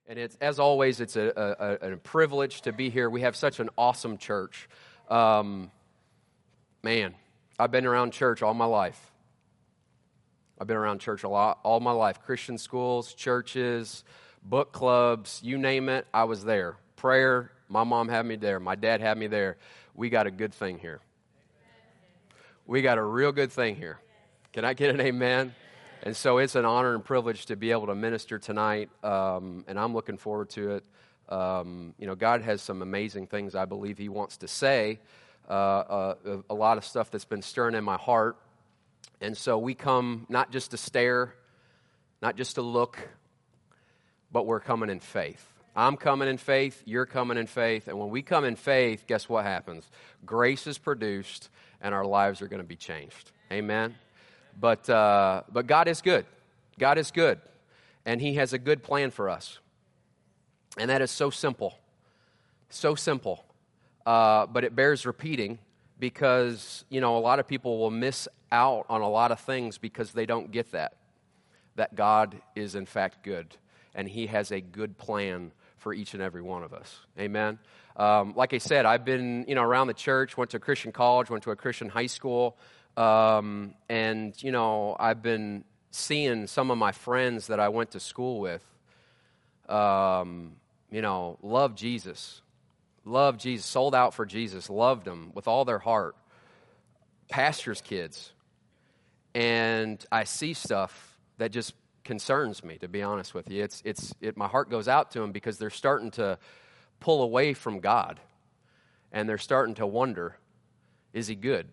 And it's, as always, it's a privilege to be here. We have such an awesome church. Man, I've been around church all my life. I've been around church a lot, all my life. Christian schools, churches, book clubs, you name it, I was there. Prayer, my mom had me there. My dad had me there. We got a good thing here. We got a real good thing here. Can I get an amen? And so it's an honor and privilege to be able to minister tonight, and I'm looking forward to it. God has some amazing things I believe He wants to say, a lot of stuff that's been stirring in my heart. And so we come not just to stare, not just to look, but we're coming in faith. I'm coming in faith, you're coming in faith, and when we come in faith, guess what happens? Grace is produced, and our lives are going to be changed. Amen? But God is good. God is good, and He has a good plan for us. And that is so simple, but it bears repeating because, a lot of people will miss out on a lot of things because they don't get that God is in fact good, and He has a good plan for each and every one of us. Amen? Like I said, I've been, around the church, went to a Christian college, went to a Christian high school, and, I've been seeing some of my friends that I went to school with, love Jesus, sold out for Jesus, loved Him with all their heart, pastors' kids, and I see stuff that just concerns me, to be honest with you. My heart goes out to them because they're starting to pull away from God, and they're starting to wonder, is He good?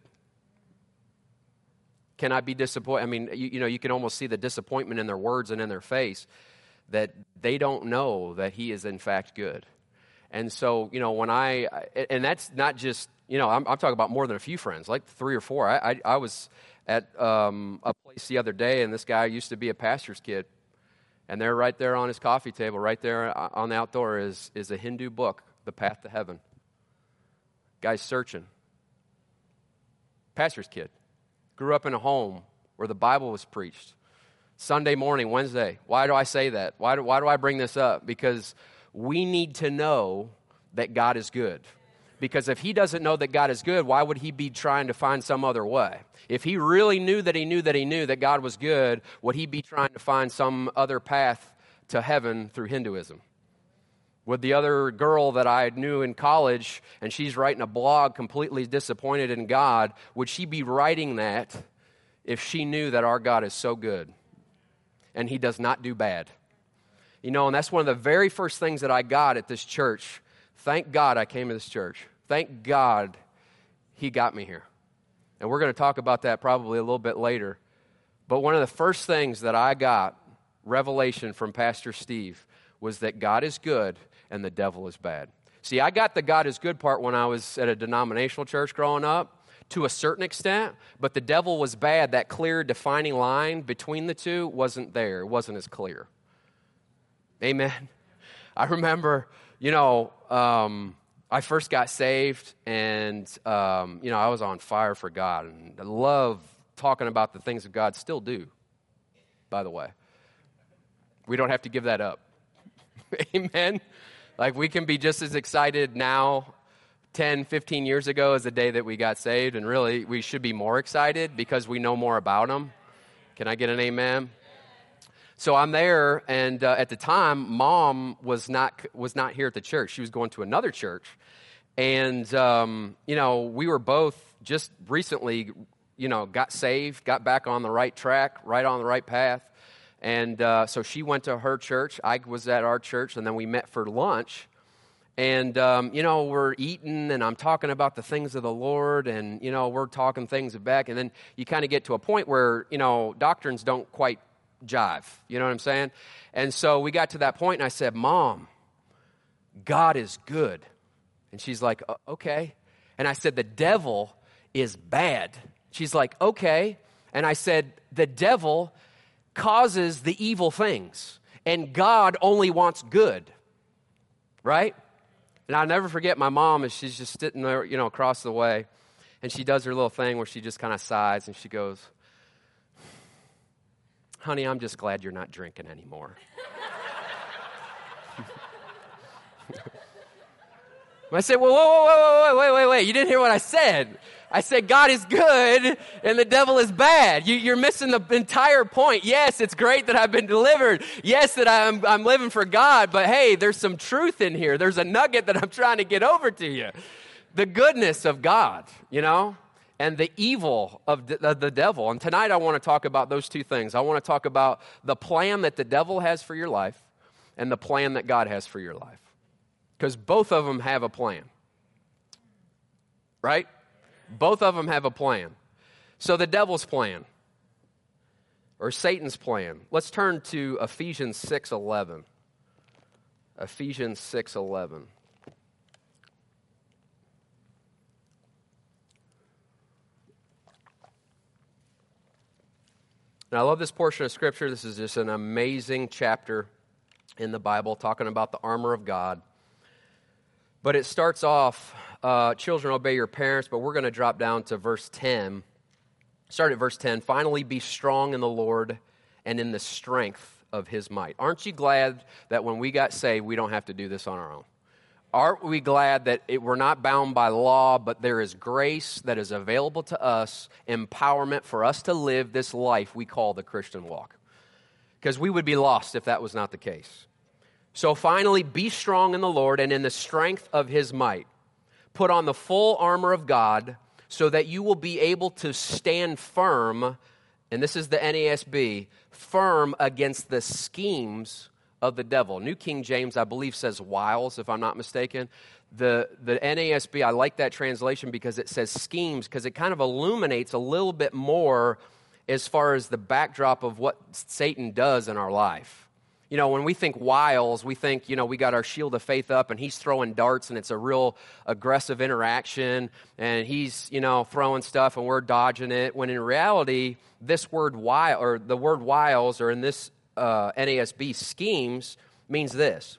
Can I be disappointed? I mean, you can almost see the disappointment in their words and in their face that they don't know that He is in fact good. And so, and that's not just, I'm talking about more than a few friends, like 3 or 4. I was at a place the other day, and this guy used to be a pastor's kid, and they're right there on his coffee table, right there on the outdoor is a Hindu book, The Path to Heaven. Guy's searching. Pastor's kid. Grew up in a home where the Bible was preached. Sunday morning, Wednesday. Why do I say that? Why do I bring this up? Because we need to know that God is good. Because if He doesn't know that God is good, why would He be trying to find some other way? If He really knew that God was good, would He be trying to find some other path to heaven through Hinduism? Would the other girl that I knew in college, and she's writing a blog completely disappointed in God, would she be writing that if she knew that our God is so good and He does not do bad? And that's one of the very first things that I got at this church. Thank God I came to this church. Thank God He got me here. And we're going to talk about that probably a little bit later. But one of the first things that I got, revelation from Pastor Steve, was that God is good and the devil is bad. See, I got the God is good part when I was at a denominational church growing up, to a certain extent, but the devil was bad. That clear, defining line between the two wasn't there. It wasn't as clear. Amen. I remember, I first got saved, and, I was on fire for God, and I love talking about the things of God. Still do, by the way. We don't have to give that up. Amen. Like, we can be just as excited now, 10, 15 years ago, as the day that we got saved, and really, we should be more excited because we know more about Him. Can I get an amen? So I'm there, and at the time, Mom was not here at the church. She was going to another church, and we were both just recently, got saved, got back on the right track, right on the right path, and so she went to her church. I was at our church, and then we met for lunch, and we're eating, and I'm talking about the things of the Lord, and we're talking things back, and then you kind of get to a point where doctrines don't quite jive. You know what I'm saying? And so we got to that point, and I said, Mom, God is good. And she's like, okay. And I said, the devil is bad. She's like, okay. And I said, the devil causes the evil things, and God only wants good. Right? And I'll never forget my mom, as she's just sitting there, across the way, and she does her little thing where she just kind of sighs, and she goes, honey, I'm just glad you're not drinking anymore. I said, well, wait. You didn't hear what I said. I said, God is good and the devil is bad. You're missing the entire point. Yes, it's great that I've been delivered. Yes, that I'm living for God. But hey, there's some truth in here. There's a nugget that I'm trying to get over to you. The goodness of God, and the evil of the devil. And tonight I want to talk about those two things. I want to talk about the plan that the devil has for your life and the plan that God has for your life. Because both of them have a plan. Right? Both of them have a plan. So the devil's plan, or Satan's plan. Let's turn to Ephesians 6:11. Ephesians 6:11. And I love this portion of Scripture. This is just an amazing chapter in the Bible talking about the armor of God. But it starts off, children, obey your parents, but we're going to drop down to verse 10. Start at verse 10. Finally, be strong in the Lord and in the strength of his might. Aren't you glad that when we got saved, we don't have to do this on our own? Aren't we glad that we're not bound by law, but there is grace that is available to us, empowerment for us to live this life we call the Christian walk? Because we would be lost if that was not the case. So finally, be strong in the Lord and in the strength of his might. Put on the full armor of God so that you will be able to stand firm, and this is the NASB, firm against the schemes of the devil. New King James, I believe, says wiles, if I'm not mistaken. The NASB, I like that translation because it says schemes, because it kind of illuminates a little bit more as far as the backdrop of what Satan does in our life. When we think wiles, we think, we got our shield of faith up and he's throwing darts and it's a real aggressive interaction and he's, throwing stuff and we're dodging it. When in reality, this word wile, or the word wiles, or in this NASB, schemes, means this.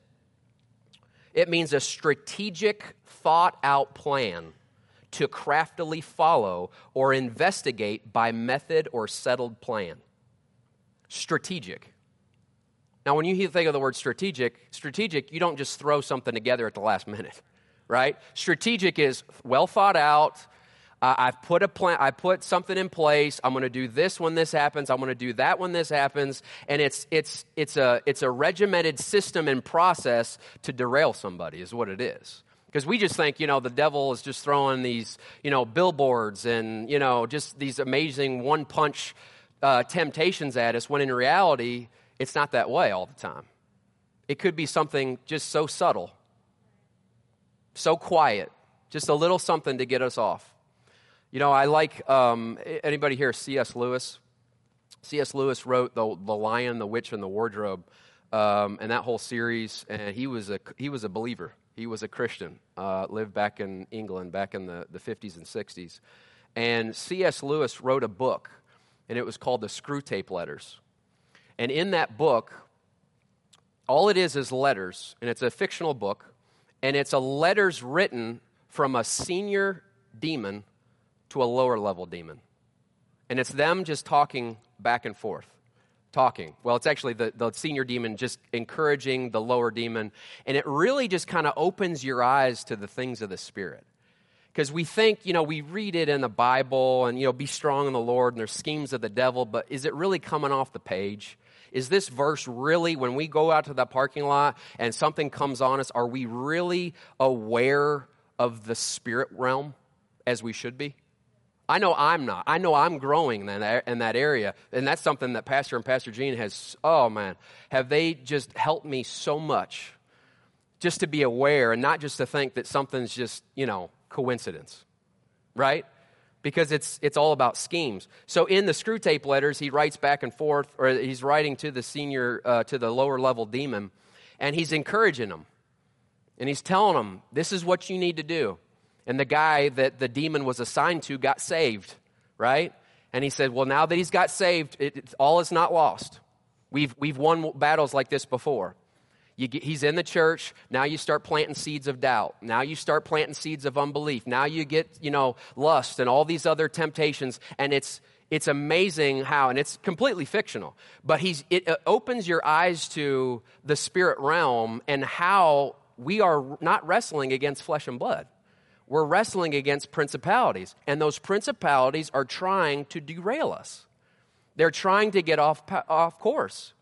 It means a strategic, thought-out plan to craftily follow or investigate by method or settled plan. Strategic. Now, when you think of the word strategic, you don't just throw something together at the last minute, right? Strategic is well thought out. I've put a plan. I put something in place. I'm going to do this when this happens. I'm going to do that when this happens. And it's a regimented system and process to derail somebody is what it is. Because we just think, the devil is just throwing these, billboards and, just these amazing one-punch temptations at us, when in reality, it's not that way all the time. It could be something just so subtle, so quiet, just a little something to get us off. I like, anybody here, C.S. Lewis? C.S. Lewis wrote The Lion, the Witch, and the Wardrobe, and that whole series, and he was a believer. He was a Christian, lived back in England back in the 50s and 60s. And C.S. Lewis wrote a book, and it was called The Screwtape Letters. And in that book, all it is letters, and it's a fictional book, and it's letters written from a senior demon to a lower level demon. And it's them just talking back and forth. Talking. Well, it's actually the senior demon just encouraging the lower demon, and it really just kind of opens your eyes to the things of the Spirit. Because we think, we read it in the Bible and, be strong in the Lord and there's schemes of the devil, but is it really coming off the page? Is this verse really, when we go out to that parking lot and something comes on us, are we really aware of the spirit realm as we should be? I know I'm not. I know I'm growing in that area, and that's something that Pastor and Pastor Gene have they just helped me so much just to be aware and not just to think that something's just, coincidence, right? Because it's all about schemes. So in the Screwtape Letters, he writes back and forth, or he's writing to the lower level demon, and he's encouraging him. And he's telling him, this is what you need to do. And the guy that the demon was assigned to got saved, right? And he said, well, now that he's got saved, all is not lost. We've won battles like this before. He's in the church. Now you start planting seeds of doubt. Now you start planting seeds of unbelief. Now you get, lust and all these other temptations. And it's amazing how, and it's completely fictional, but it opens your eyes to the spirit realm and how we are not wrestling against flesh and blood. We're wrestling against principalities, and those principalities are trying to derail us. They're trying to get off course.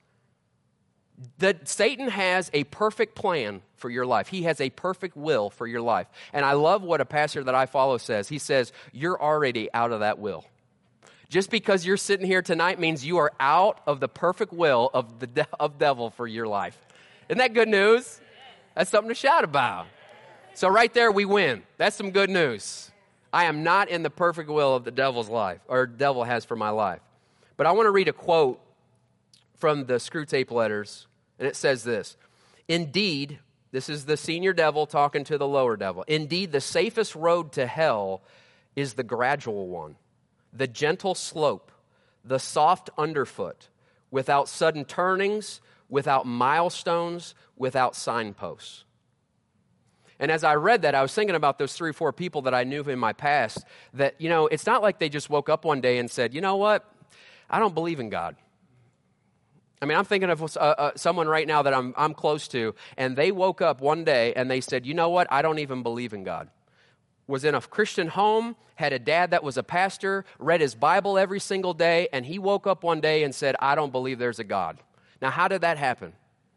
Satan has a perfect plan for your life. He has a perfect will for your life. And I love what a pastor that I follow says. He says, you're already out of that will. Just because you're sitting here tonight means you are out of the perfect will of the devil for your life. Isn't that good news? That's something to shout about. So right there, we win. That's some good news. I am not in the perfect will of the devil's life, or devil has for my life. But I want to read a quote from the Screwtape Letters, and it says this: indeed, this is the senior devil talking to the lower devil. Indeed, the safest road to hell is the gradual one, the gentle slope, the soft underfoot, without sudden turnings, without milestones, without signposts. And as I read that, I was thinking about those 3 or 4 people that I knew in my past that, it's not like they just woke up one day and said, you know what, I don't believe in God. I mean, I'm thinking of someone right now that I'm close to, and they woke up one day and they said, you know what, I don't even believe in God. Was in a Christian home, had a dad that was a pastor, read his Bible every single day, and he woke up one day and said, I don't believe there's a God. Now, how did that happen?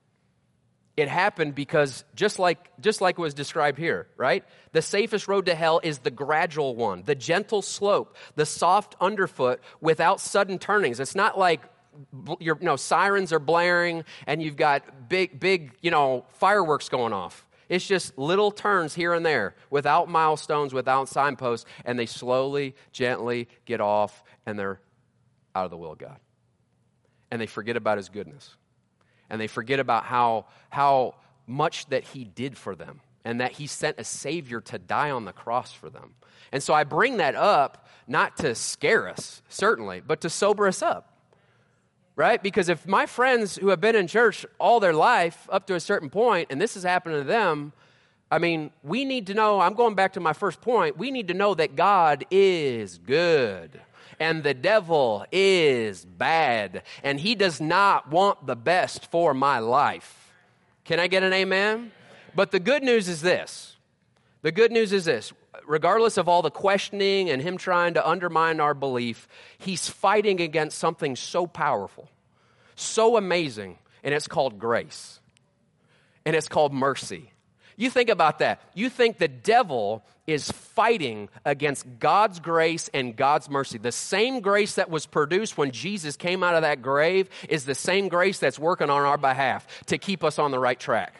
It happened because just like was described here, right? The safest road to hell is the gradual one, the gentle slope, the soft underfoot without sudden turnings. It's not like sirens are blaring and you've got big fireworks going off. It's just little turns here and there without milestones, without signposts, and they slowly, gently get off and they're out of the will of God. And they forget about his goodness. And they forget about how much that he did for them and that he sent a Savior to die on the cross for them. And so I bring that up not to scare us, certainly, but to sober us up, right? Because if my friends who have been in church all their life up to a certain point, and this has happened to them, I mean, we need to know, I'm going back to my first point, we need to know that God is good. And the devil is bad, and he does not want the best for my life. Can I get an amen? But the good news is this. The good news is this. Regardless of all the questioning and him trying to undermine our belief, he's fighting against something so powerful, so amazing, and it's called grace. And it's called mercy. You think about that. You think the devil is fighting against God's grace and God's mercy. The same grace that was produced when Jesus came out of that grave is the same grace that's working on our behalf to keep us on the right track.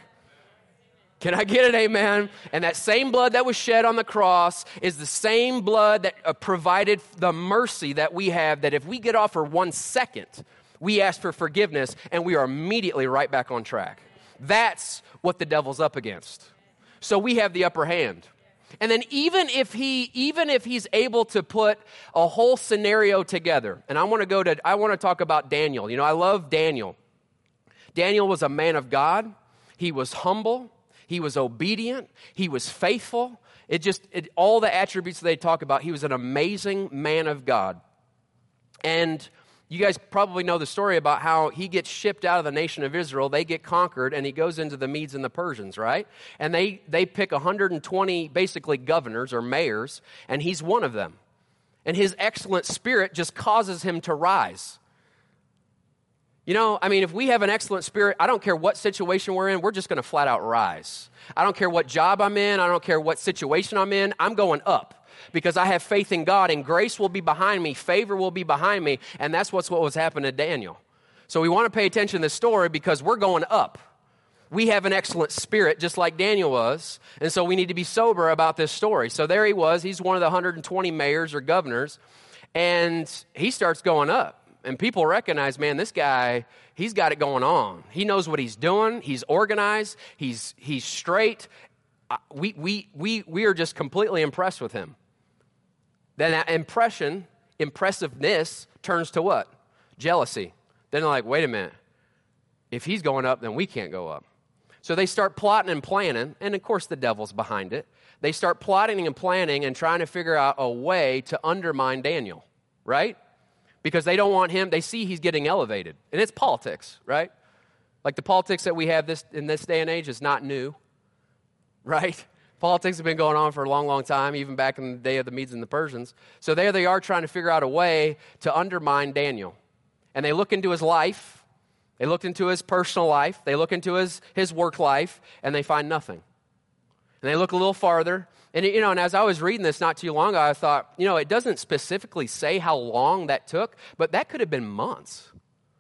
Can I get an amen? And that same blood that was shed on the cross is the same blood that provided the mercy that we have, that if we get off for 1 second, we ask for forgiveness and we are immediately right back on track. That's what the devil's up against. So we have the upper hand. And then even if he's able to put a whole scenario together, and I want to talk about Daniel. I love Daniel. Daniel was a man of God. He was humble. He was obedient. He was faithful. All the attributes they talk about, he was an amazing man of God. And you guys probably know the story about how he gets shipped out of the nation of Israel. They get conquered, and he goes into the Medes and the Persians, right? And they pick 120 basically governors or mayors, and he's one of them. And his excellent spirit just causes him to rise. If we have an excellent spirit, I don't care what situation we're in, we're just going to flat out rise. I don't care what job I'm in. I don't care what situation I'm in. I'm going up. Because I have faith in God, and grace will be behind me, favor will be behind me, and that's what was happening to Daniel. So we want to pay attention to this story because we're going up. We have an excellent spirit, just like Daniel was, and so we need to be sober about this story. So there he was. He's one of the 120 mayors or governors, and he starts going up. And people recognize, man, this guy, he's got it going on. He knows what he's doing. He's organized. He's straight. We are just completely impressed with him. Then that impressiveness turns to what? Jealousy. Then they're like, wait a minute. If he's going up, then we can't go up. So they start plotting and planning, and of course the devil's behind it. They start plotting and planning and trying to figure out a way to undermine Daniel, right? Because they don't want him, they see he's getting elevated. And it's politics, right? Like the politics that we have in this day and age is not new. right? Politics have been going on for a long, long time, even back in the day of the Medes and the Persians. So there they are trying to figure out a way to undermine Daniel. And they look into his life. They look into his personal life. They look into his work life, and they find nothing. And they look a little farther. And, and as I was reading this not too long ago, I thought, it doesn't specifically say how long that took, but that could have been months.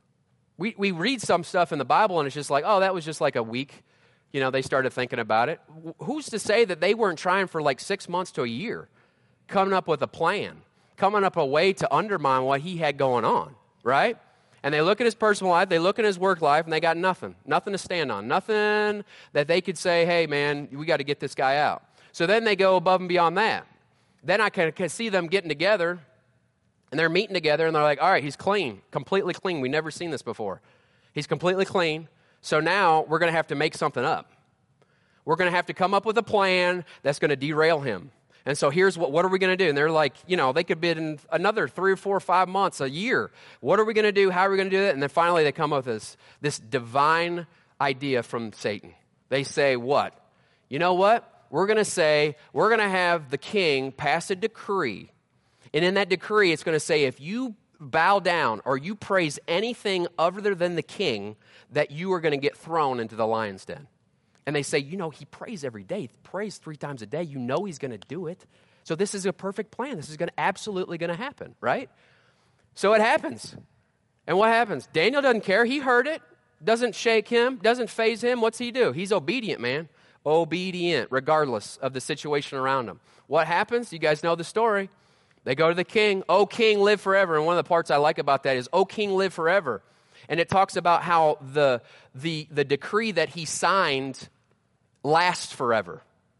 We read some stuff in the Bible, and it's just like, oh, that was just like a week. They started thinking about it. Who's to say that they weren't trying for like 6 months to a year, coming up with a plan, coming up a way to undermine what he had going on, right? And they look at his personal life, they look at his work life, and they got nothing to stand on, nothing that they could say, hey, man, we got to get this guy out. So then they go above and beyond that. Then I can see them getting together, and they're meeting together, and they're like, all right, he's clean, completely clean. We've never seen this before. He's completely clean. So now we're going to have to make something up. We're going to have to come up with a plan that's going to derail him. And so here's what are we going to do? And they're like, they could be in another 3 or 4 or 5 months, a year. What are we going to do? How are we going to do it? And then finally they come up with this divine idea from Satan. They say what? You know what? We're going to have the king pass a decree. And in that decree, it's going to say if you bow down or you praise anything other than the king, that you are going to get thrown into the lion's den. And they say, he prays every day. He prays 3 times a day. He's going to do it. So this is a perfect plan. This is absolutely going to happen, right? So it happens. And what happens? Daniel doesn't care. He heard it. Doesn't shake him. Doesn't faze him. What's he do? He's obedient, man. Obedient, regardless of the situation around him. What happens? You guys know the story. They go to the king. O king, live forever. And one of the parts I like about that is, O king, live forever. And it talks about how the decree that he signed lasts forever.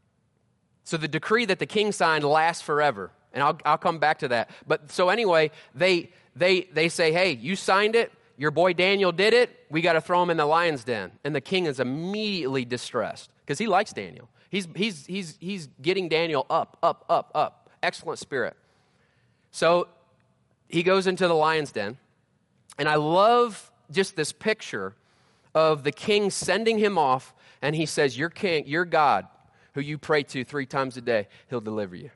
So the decree that the king signed lasts forever. And I'll come back to that. But so anyway, they say, hey, you signed it. Your boy Daniel did it. We got to throw him in the lion's den. And the king is immediately distressed because he likes Daniel. He's getting Daniel up. Excellent spirit. So he goes into the lion's den. And I love just this picture of the king sending him off, and he says, your king, your God, who you pray to 3 times a day, he'll deliver you.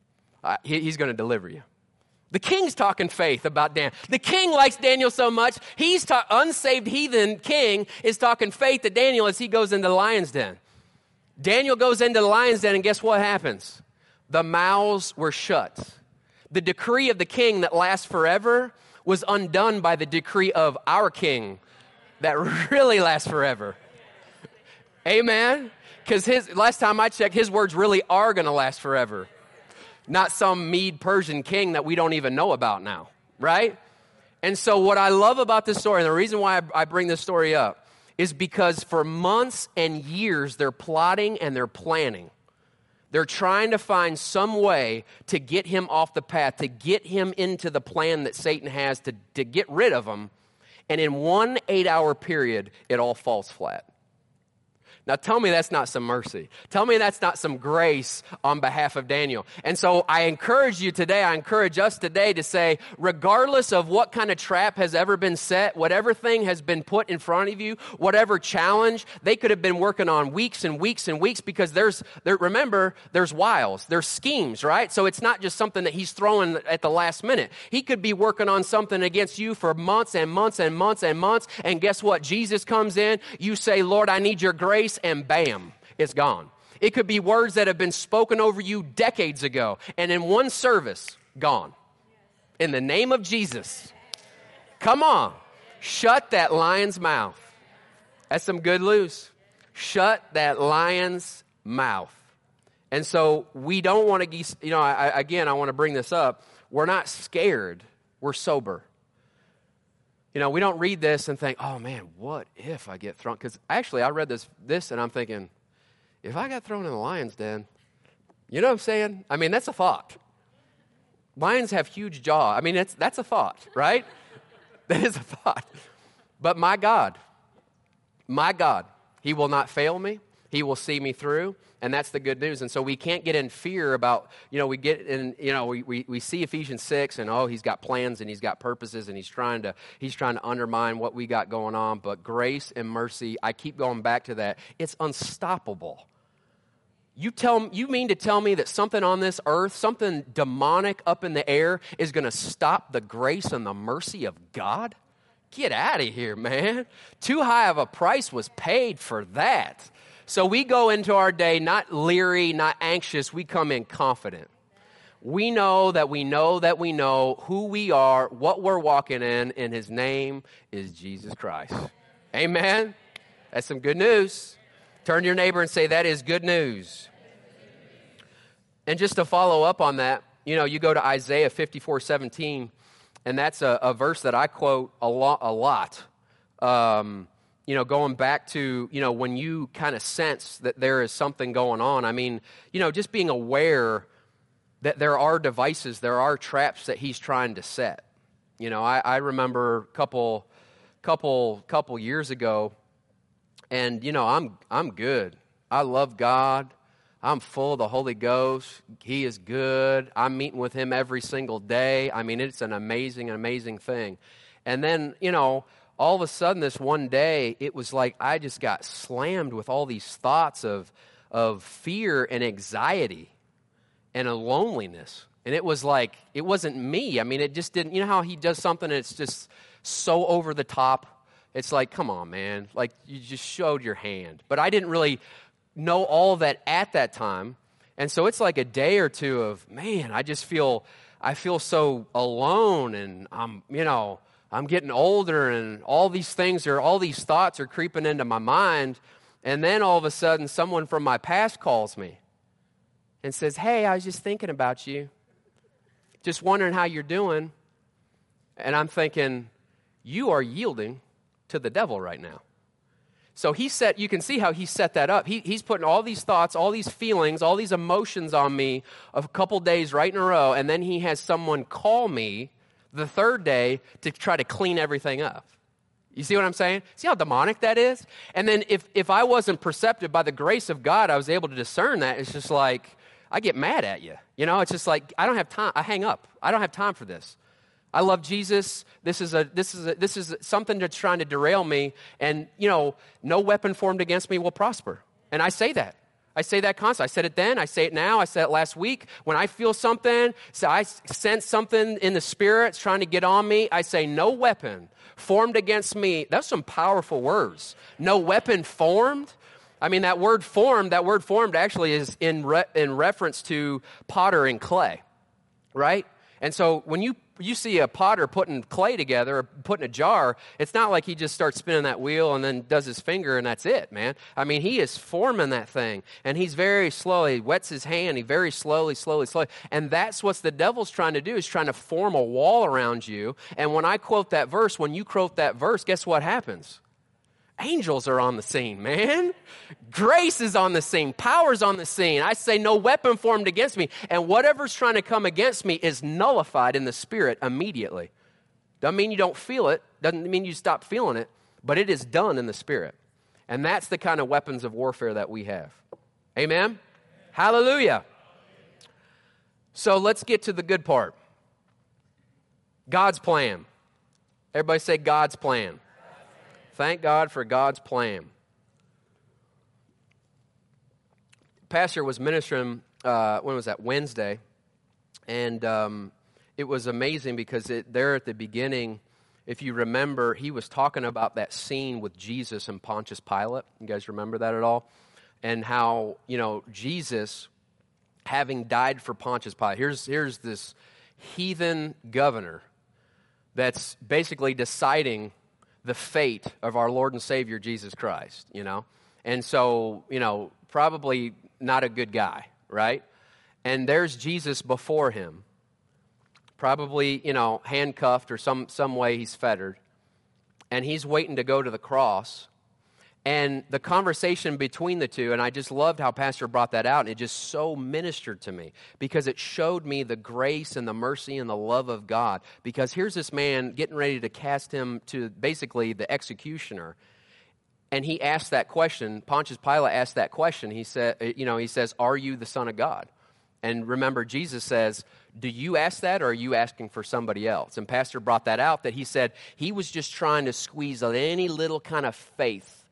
He's going to deliver you. The king's talking faith about Daniel. The king likes Daniel so much, unsaved heathen king is talking faith to Daniel as he goes into the lion's den. Daniel goes into the lion's den, and guess what happens? The mouths were shut. The decree of the king that lasts forever was undone by the decree of our king that really lasts forever. Amen? Because last time I checked, his words really are going to last forever. Not some Mede Persian king that we don't even know about now, right? And so what I love about this story, and the reason why I bring this story up, is because for months and years they're plotting and they're planning. They're trying to find some way to get him off the path, to get him into the plan that Satan has to get rid of him. And in 1 8-hour period, it all falls flat. Now tell me that's not some mercy. Tell me that's not some grace on behalf of Daniel. And so I encourage us today to say, regardless of what kind of trap has ever been set, whatever thing has been put in front of you, whatever challenge, they could have been working on weeks and weeks and weeks because remember, there's wiles, there's schemes, right? So it's not just something that he's throwing at the last minute. He could be working on something against you for months and months and months and months. And guess what? Jesus comes in, you say, Lord, I need your grace. And bam, it's gone. It could be words that have been spoken over you decades ago, and in one service, gone. In the name of Jesus. Come on. Shut that lion's mouth. That's some good news. Shut that lion's mouth. And so we don't want to, I want to bring this up. We're not scared. We're sober. We don't read this and think, oh, man, what if I get thrown? Because actually, I read this, and I'm thinking, if I got thrown in the lion's den, you know what I'm saying? I mean, that's a thought. Lions have huge jaw. I mean, that's a thought, right? That is a thought. But my God, he will not fail me. He will see me through, and that's the good news. And so we can't get in fear about, we get in, we see Ephesians 6, and he's got plans and he's got purposes, and he's trying to undermine what we got going on. But grace and mercy, I keep going back to that. It's unstoppable. You mean to tell me that something on this earth, something demonic up in the air, is going to stop the grace and the mercy of God? Get out of here, man. Too high of a price was paid for that. So we go into our day not leery, not anxious. We come in confident. We know that we know that we know who we are, what we're walking in, and his name is Jesus Christ. Amen? That's some good news. Turn to your neighbor and say, that is good news. And just to follow up on that, you go to Isaiah 54:17, and that's a verse that I quote a lot. Going back to, when you kind of sense that there is something going on. I mean, just being aware that there are devices, there are traps that he's trying to set. I remember a couple years ago, and I'm good. I love God. I'm full of the Holy Ghost. He is good. I'm meeting with him every single day. I mean, it's an amazing, amazing thing. And then, all of a sudden this one day, it was like I just got slammed with all these thoughts of fear and anxiety and a loneliness. And it was like, it wasn't me. I mean, it just didn't, how he does something and it's just so over the top. It's like, come on, man. Like, you just showed your hand. But I didn't really know all of that at that time. And so it's like a day or two of, man, I feel so alone, and I'm getting older, and all these thoughts are creeping into my mind. And then all of a sudden, someone from my past calls me and says, hey, I was just thinking about you. Just wondering how you're doing. And I'm thinking, you are yielding to the devil right now. So you can see how he set that up. He's putting all these thoughts, all these feelings, all these emotions on me a couple days right in a row, and then he has someone call me the third day to try to clean everything up. You see what I'm saying? See how demonic that is? And then if I wasn't perceptive by the grace of God, I was able to discern that. It's just like, I get mad at you. It's just like, I don't have time. I hang up. I don't have time for this. I love Jesus. This is something that's trying to derail me. And, no weapon formed against me will prosper. And I say that. I say that constantly. I said it then. I say it now. I said it last week. When I feel something, so I sense something in the spirit it's trying to get on me, I say, no weapon formed against me. That's some powerful words. No weapon formed. I mean, that word formed actually is in reference to potter and clay, right? And so when you see a potter putting clay together or putting a jar, it's not like he just starts spinning that wheel and then does his finger and that's it, man. I mean, he is forming that thing, and he's very slowly, he wets his hand, he very slowly. And that's what the devil's trying to do, is trying to form a wall around you. And when I quote that verse, when you quote that verse, guess what happens? Angels are on the scene, man. Grace is on the scene. Power's on the scene. I say no weapon formed against me. And whatever's trying to come against me is nullified in the spirit immediately. Doesn't mean you don't feel it. Doesn't mean you stop feeling it. But it is done in the spirit. And that's the kind of weapons of warfare that we have. Amen? Hallelujah. So let's get to the good part. God's plan. Everybody say God's plan. Thank God for God's plan. Pastor was ministering, when was that? Wednesday. And it was amazing because there at the beginning, if you remember, he was talking about that scene with Jesus and Pontius Pilate. You guys remember that at all? And how, Jesus, having died for Pontius Pilate, here's this heathen governor that's basically deciding the fate of our Lord and Savior, Jesus Christ, And so, probably not a good guy, right? And there's Jesus before him, probably, handcuffed or some way he's fettered. And he's waiting to go to the cross. And the conversation between the two, and I just loved how Pastor brought that out, and it just so ministered to me because it showed me the grace and the mercy and the love of God. Because here's this man getting ready to cast him to basically the executioner. And he asked that question, Pontius Pilate asked that question. He said, he says, are you the Son of God? And remember, Jesus says, do you ask that, or are you asking for somebody else? And Pastor brought that out, that he said he was just trying to squeeze any little kind of faith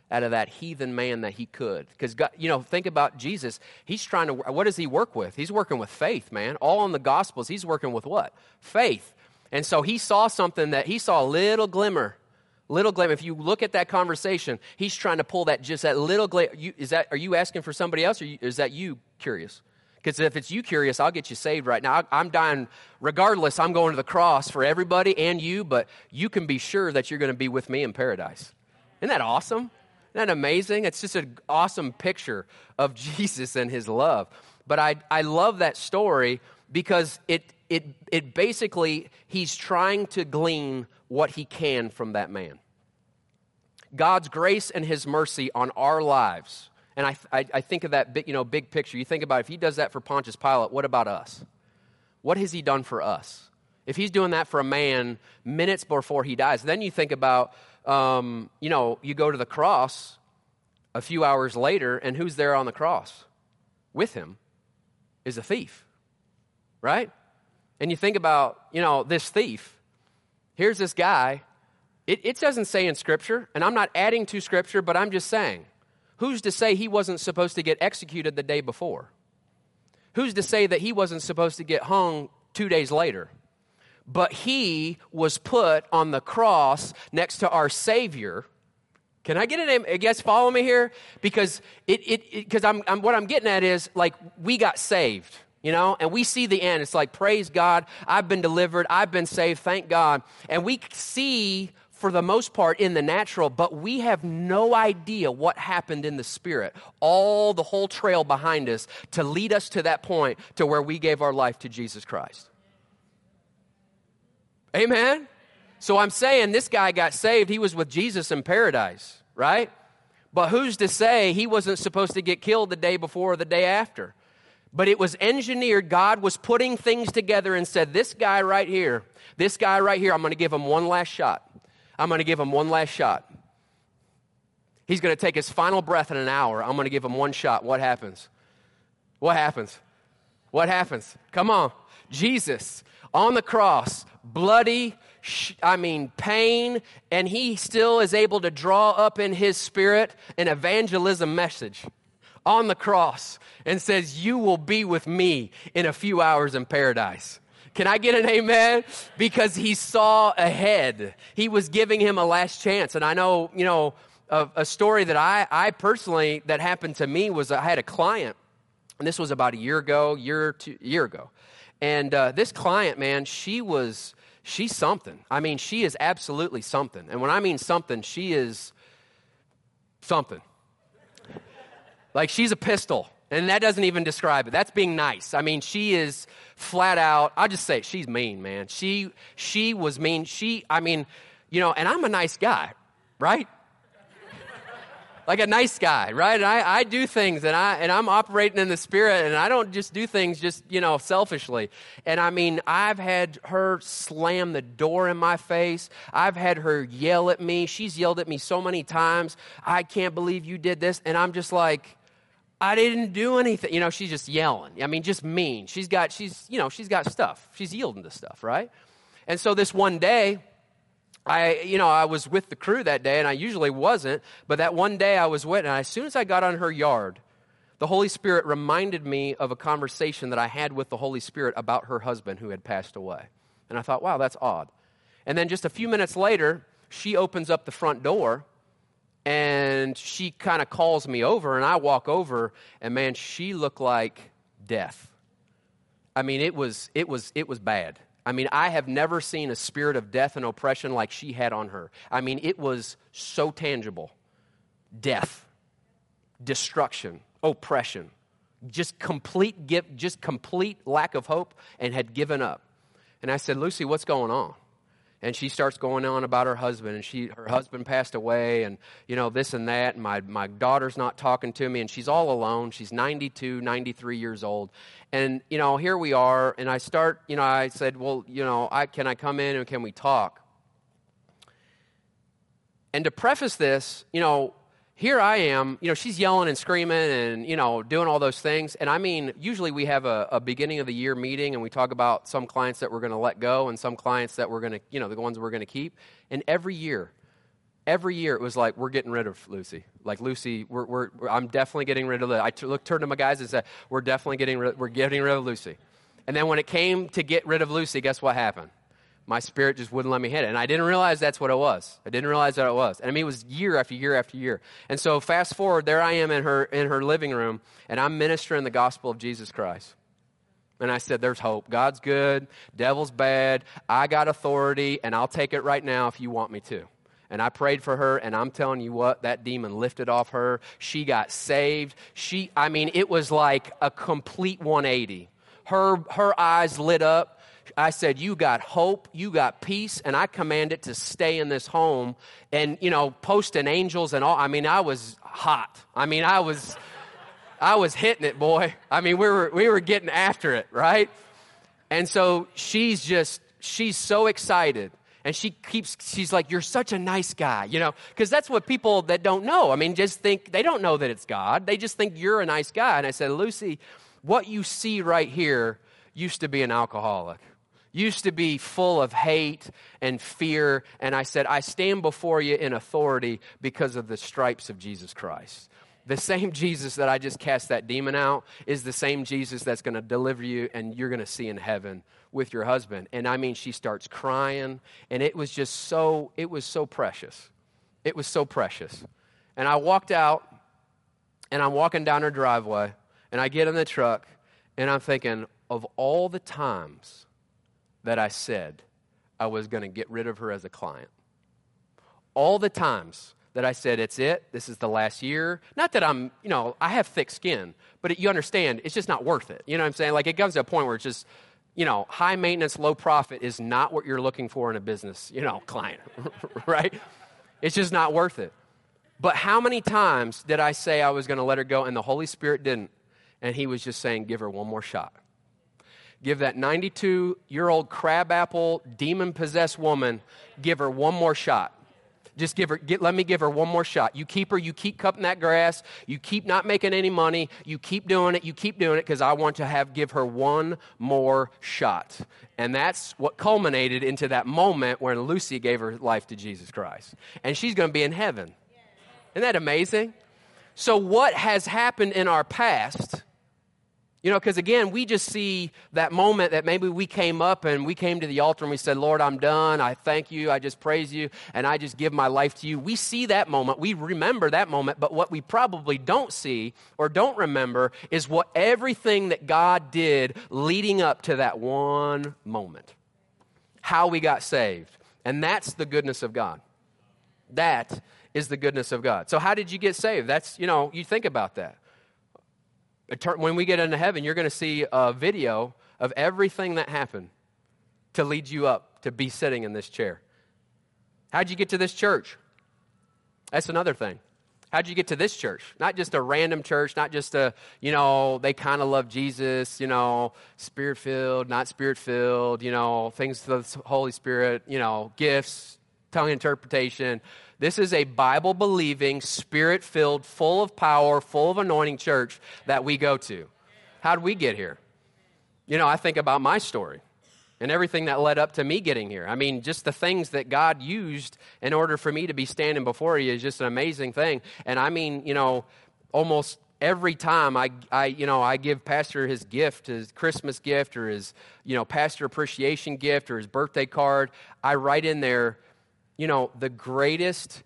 out of that heathen man that he could. Because, think about Jesus. He's trying to, what does he work with? He's working with faith, man. All in the Gospels, he's working with what? Faith. And so he saw something that, he saw a little glimmer. If you look at that conversation, he's trying to pull that, just that little glimmer. Are you asking for somebody else, or is that you curious? Because if it's you curious, I'll get you saved right now. I'm dying. Regardless, I'm going to the cross for everybody and you, but you can be sure that you're going to be with me in paradise. Isn't that awesome? Isn't that amazing? It's just an awesome picture of Jesus and his love. But I love that story because it basically, he's trying to glean what he can from that man. God's grace and his mercy on our lives. And I think of that big picture. You think about if he does that for Pontius Pilate, what about us? What has he done for us? If he's doing that for a man minutes before he dies, then you think about, you go to the cross a few hours later, and who's there on the cross? With him is a thief, right? And you think about, this thief. Here's this guy. It doesn't say in Scripture, and I'm not adding to Scripture, but I'm just saying, who's to say he wasn't supposed to get executed the day before? Who's to say that he wasn't supposed to get hung 2 days later? But he was put on the cross next to our Savior. Can I get it? I guess follow me here, because what I'm getting at is, like, we got saved, and we see the end. It's like, praise God, I've been delivered, I've been saved, thank God. And we see, for the most part, in the natural, but we have no idea what happened in the spirit, the whole trail behind us to lead us to that point to where we gave our life to Jesus Christ. Amen? So I'm saying this guy got saved. He was with Jesus in paradise, right? But who's to say he wasn't supposed to get killed the day before or the day after? But it was engineered. God was putting things together and said, this guy right here, I'm going to give him one last shot. I'm going to give him one last shot. He's going to take his final breath in an hour. I'm going to give him one shot. What happens? What happens? What happens? Come on. Jesus on the cross, bloody, pain, and he still is able to draw up in his spirit an evangelism message on the cross and says, you will be with me in a few hours in paradise. Can I get an amen? Because he saw ahead. He was giving him a last chance. And I know, a story that I personally, that happened to me was I had a client, and this was about a year ago. And this client, man, she's something. She is absolutely something. And when I mean something, she is something. Like, she's a pistol. And that doesn't even describe it. That's being nice. She is flat out. I'll just say it, she's mean, man. She was mean. And I'm a nice guy, right? Like a nice guy, right? And I do things, and I'm operating in the spirit, and I don't just do things just, selfishly. And I've had her slam the door in my face. I've had her yell at me. She's yelled at me so many times. I can't believe you did this. And I'm just like, I didn't do anything. She's just yelling. Just mean. She's got stuff. She's yielding to stuff, right? And so this one day, I was with the crew that day, and I usually wasn't, but that one day I was with, and as soon as I got on her yard, the Holy Spirit reminded me of a conversation that I had with the Holy Spirit about her husband who had passed away. And I thought, wow, that's odd. And then just a few minutes later, she opens up the front door, and she kind of calls me over, and I walk over, and man, she looked like death. It was bad. I have never seen a spirit of death and oppression like she had on her. It was so tangible. Death, destruction, oppression, just complete lack of hope, and had given up. And I said, Lucy, what's going on? And she starts going on about her husband, and her husband passed away, and, this and that, and my daughter's not talking to me, and she's all alone. She's 92, 93 years old. And, here we are, and I said, well, can I come in and can we talk? And to preface this, here I am, she's yelling and screaming and, doing all those things. And usually we have a beginning of the year meeting, and we talk about some clients that we're going to let go and some clients that we're going to, the ones we're going to keep. And every year every year it was like, we're getting rid of Lucy. Like, Lucy, I'm definitely getting rid of Lucy. I turned to my guys and said, we're getting rid of Lucy. And then when it came to get rid of Lucy, guess what happened? My spirit just wouldn't let me hit it. And I didn't realize that's what it was. I didn't realize that it was. And I mean, it was year after year after year. And so fast forward, there I am in her living room, and I'm ministering the gospel of Jesus Christ. And I said, there's hope. God's good. Devil's bad. I got authority, and I'll take it right now if you want me to. And I prayed for her, and I'm telling you what, that demon lifted off her. She got saved. It was like a complete 180. Her eyes lit up. I said, you got hope, you got peace, and I command it to stay in this home. And, posting angels and all. I mean, I was hot. I mean, I was hitting it, boy. I mean, we were getting after it, right? And so she's so excited. And she's like, you're such a nice guy, because that's what people that don't know. I mean, just think, they don't know that it's God. They just think you're a nice guy. And I said, Lucy, what you see right here used to be an alcoholic. Used to be full of hate and fear. And I said, I stand before you in authority because of the stripes of Jesus Christ. The same Jesus that I just cast that demon out is the same Jesus that's going to deliver you and you're going to see in heaven with your husband. And I mean, she starts crying, and it was so precious. It was so precious. And I walked out, and I'm walking down her driveway, and I get in the truck, and I'm thinking of all the times that I said I was going to get rid of her as a client. All the times that I said, it's it, this is the last year. Not that I have thick skin, but you understand, it's just not worth it. You know what I'm saying? Like, it comes to a point where it's just, high maintenance, low profit is not what you're looking for in a business, client, right? It's just not worth it. But how many times did I say I was going to let her go and the Holy Spirit didn't? And he was just saying, give her one more shot. Give that 92-year-old crabapple, demon-possessed woman, give her one more shot. Just let me give her one more shot. You keep her, you keep cutting that grass, you keep not making any money, you keep doing it, because I want to give her one more shot. And that's what culminated into that moment when Lucy gave her life to Jesus Christ. And she's going to be in heaven. Isn't that amazing? So what has happened in our past? Because again, we just see that moment that maybe we came up and we came to the altar and we said, Lord, I'm done. I thank you. I just praise you. And I just give my life to you. We see that moment. We remember that moment. But what we probably don't see or don't remember is what everything that God did leading up to that one moment. How we got saved. And that's the goodness of God. That is the goodness of God. So how did you get saved? That's, you think about that. When we get into heaven, you're going to see a video of everything that happened to lead you up to be sitting in this chair. How'd you get to this church? That's another thing. How'd you get to this church? Not just a random church, not just they kind of love Jesus, Spirit-filled, not Spirit-filled, things to the Holy Spirit, gifts, tongue interpretation. This is a Bible-believing, Spirit-filled, full of power, full of anointing church that we go to. How did we get here? I think about my story and everything that led up to me getting here. I mean, just the things that God used in order for me to be standing before you is just an amazing thing. And I mean, almost every time I give Pastor his gift, his Christmas gift or his, Pastor appreciation gift or his birthday card, I write in there, the greatest,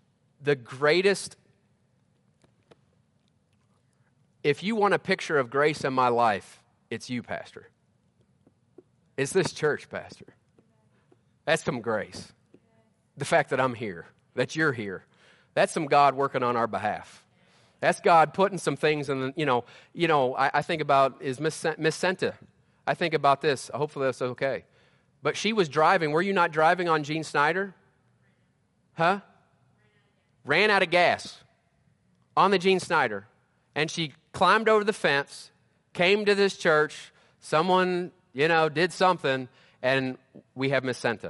if you want a picture of grace in my life, it's you, Pastor. It's this church, Pastor. That's some grace. The fact that I'm here, that you're here, that's some God working on our behalf. That's God putting some things in the, I think about is Miss Senta. I think about this. Hopefully that's okay. But she was driving. Were you not driving on Gene Snyder? Huh? Ran out of gas on the Gene Snyder. And she climbed over the fence, came to this church. Someone, did something, and we have Miss Senta.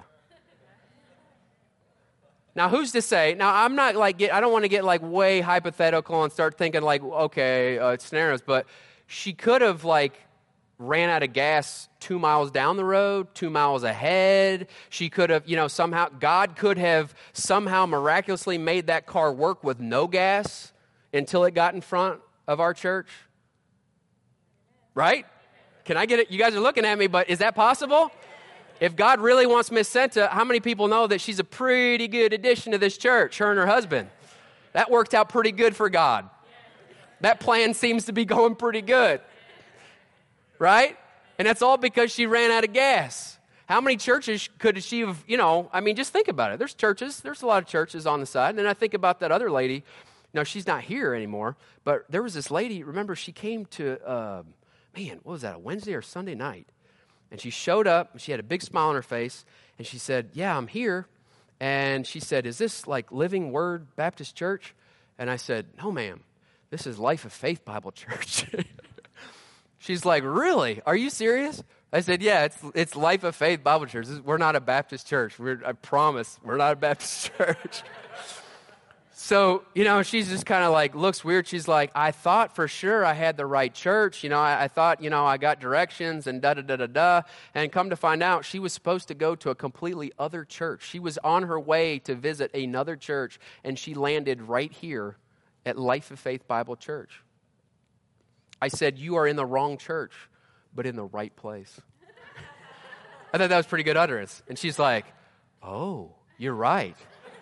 Now, who's to say? Now, I'm not I don't want to get way hypothetical and start thinking okay, it's scenarios, but she could have ran out of gas 2 miles down the road, 2 miles ahead. She could have, somehow, God could have somehow miraculously made that car work with no gas until it got in front of our church. Right? Can I get it? You guys are looking at me, but is that possible? If God really wants Miss Senta, how many people know that she's a pretty good addition to this church, her and her husband? That worked out pretty good for God. That plan seems to be going pretty good. Right? And that's all because she ran out of gas. How many churches could she have, just think about it. There's a lot of churches on the side. And then I think about that other lady. Now, she's not here anymore, but there was this lady, remember, she came to, what was that, a Wednesday or Sunday night? And she showed up, and she had a big smile on her face, and she said, yeah, I'm here. And she said, is this like Living Word Baptist Church? And I said, no, ma'am, this is Life of Faith Bible Church. She's like, really? Are you serious? I said, yeah, it's Life of Faith Bible Church. We're not a Baptist church. I promise, we're not a Baptist church. So, she's just kind of like, looks weird. She's like, I thought for sure I had the right church. I thought, I got directions and da-da-da-da-da. And come to find out, she was supposed to go to a completely other church. She was on her way to visit another church, and she landed right here at Life of Faith Bible Church. I said, you are in the wrong church, but in the right place. I thought that was pretty good utterance. And she's like, oh, you're right.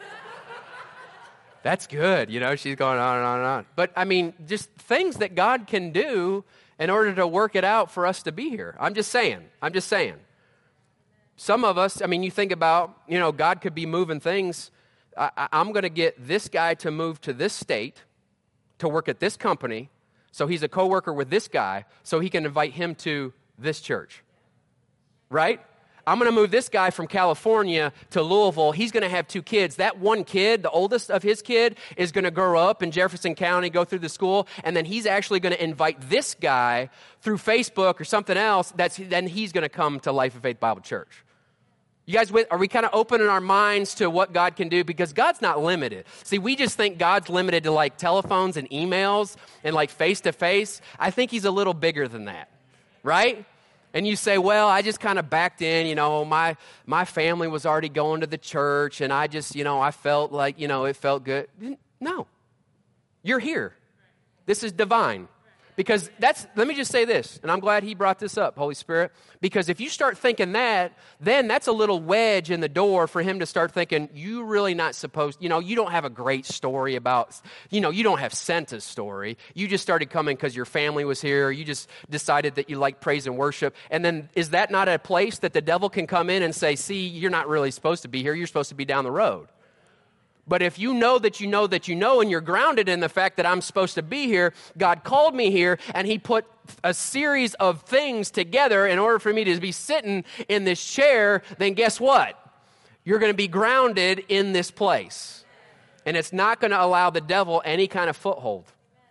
That's good. She's going on and on and on. But, just things that God can do in order to work it out for us to be here. I'm just saying. Some of us, you think about, God could be moving things. I'm going to get this guy to move to this state to work at this company, so he's a coworker with this guy, so he can invite him to this church. Right? I'm going to move this guy from California to Louisville. He's going to have 2 kids. That one kid, the oldest of his kid, is going to grow up in Jefferson County, go through the school, and then he's actually going to invite this guy through Facebook or something else. Then he's going to come to Life of Faith Bible Church. You guys, are we kind of opening our minds to what God can do? Because God's not limited. See, we just think God's limited to like telephones and emails and like face-to-face. I think he's a little bigger than that, right? And you say, well, I just kind of backed in, my family was already going to the church, and I just, I felt like, it felt good. No, you're here. This is divine. Because let me just say this, and I'm glad he brought this up, Holy Spirit, because if you start thinking that, then that's a little wedge in the door for him to start thinking, you really not supposed, you don't have a great story about, you don't have Senta's story. You just started coming because your family was here. You just decided that you like praise and worship. And then is that not a place that the devil can come in and say, see, you're not really supposed to be here. You're supposed to be down the road. But if you know that you know that you know, and you're grounded in the fact that I'm supposed to be here, God called me here, and he put a series of things together in order for me to be sitting in this chair, then guess what? You're going to be grounded in this place. And it's not going to allow the devil any kind of foothold.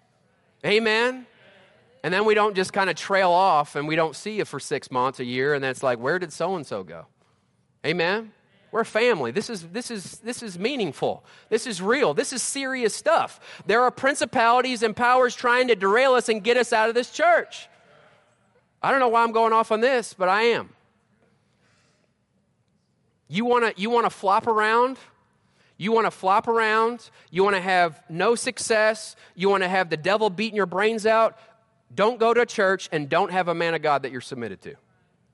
Amen? And then we don't just kind of trail off, and we don't see you for 6 months, a year, and then it's like, where did so-and-so go? Amen? We're a family. This is meaningful. This is real. This is serious stuff. There are principalities and powers trying to derail us and get us out of this church. I don't know why I'm going off on this, but I am. You want to flop around? You want to flop around? You want to have no success? You want to have the devil beating your brains out? Don't go to church and don't have a man of God that you're submitted to.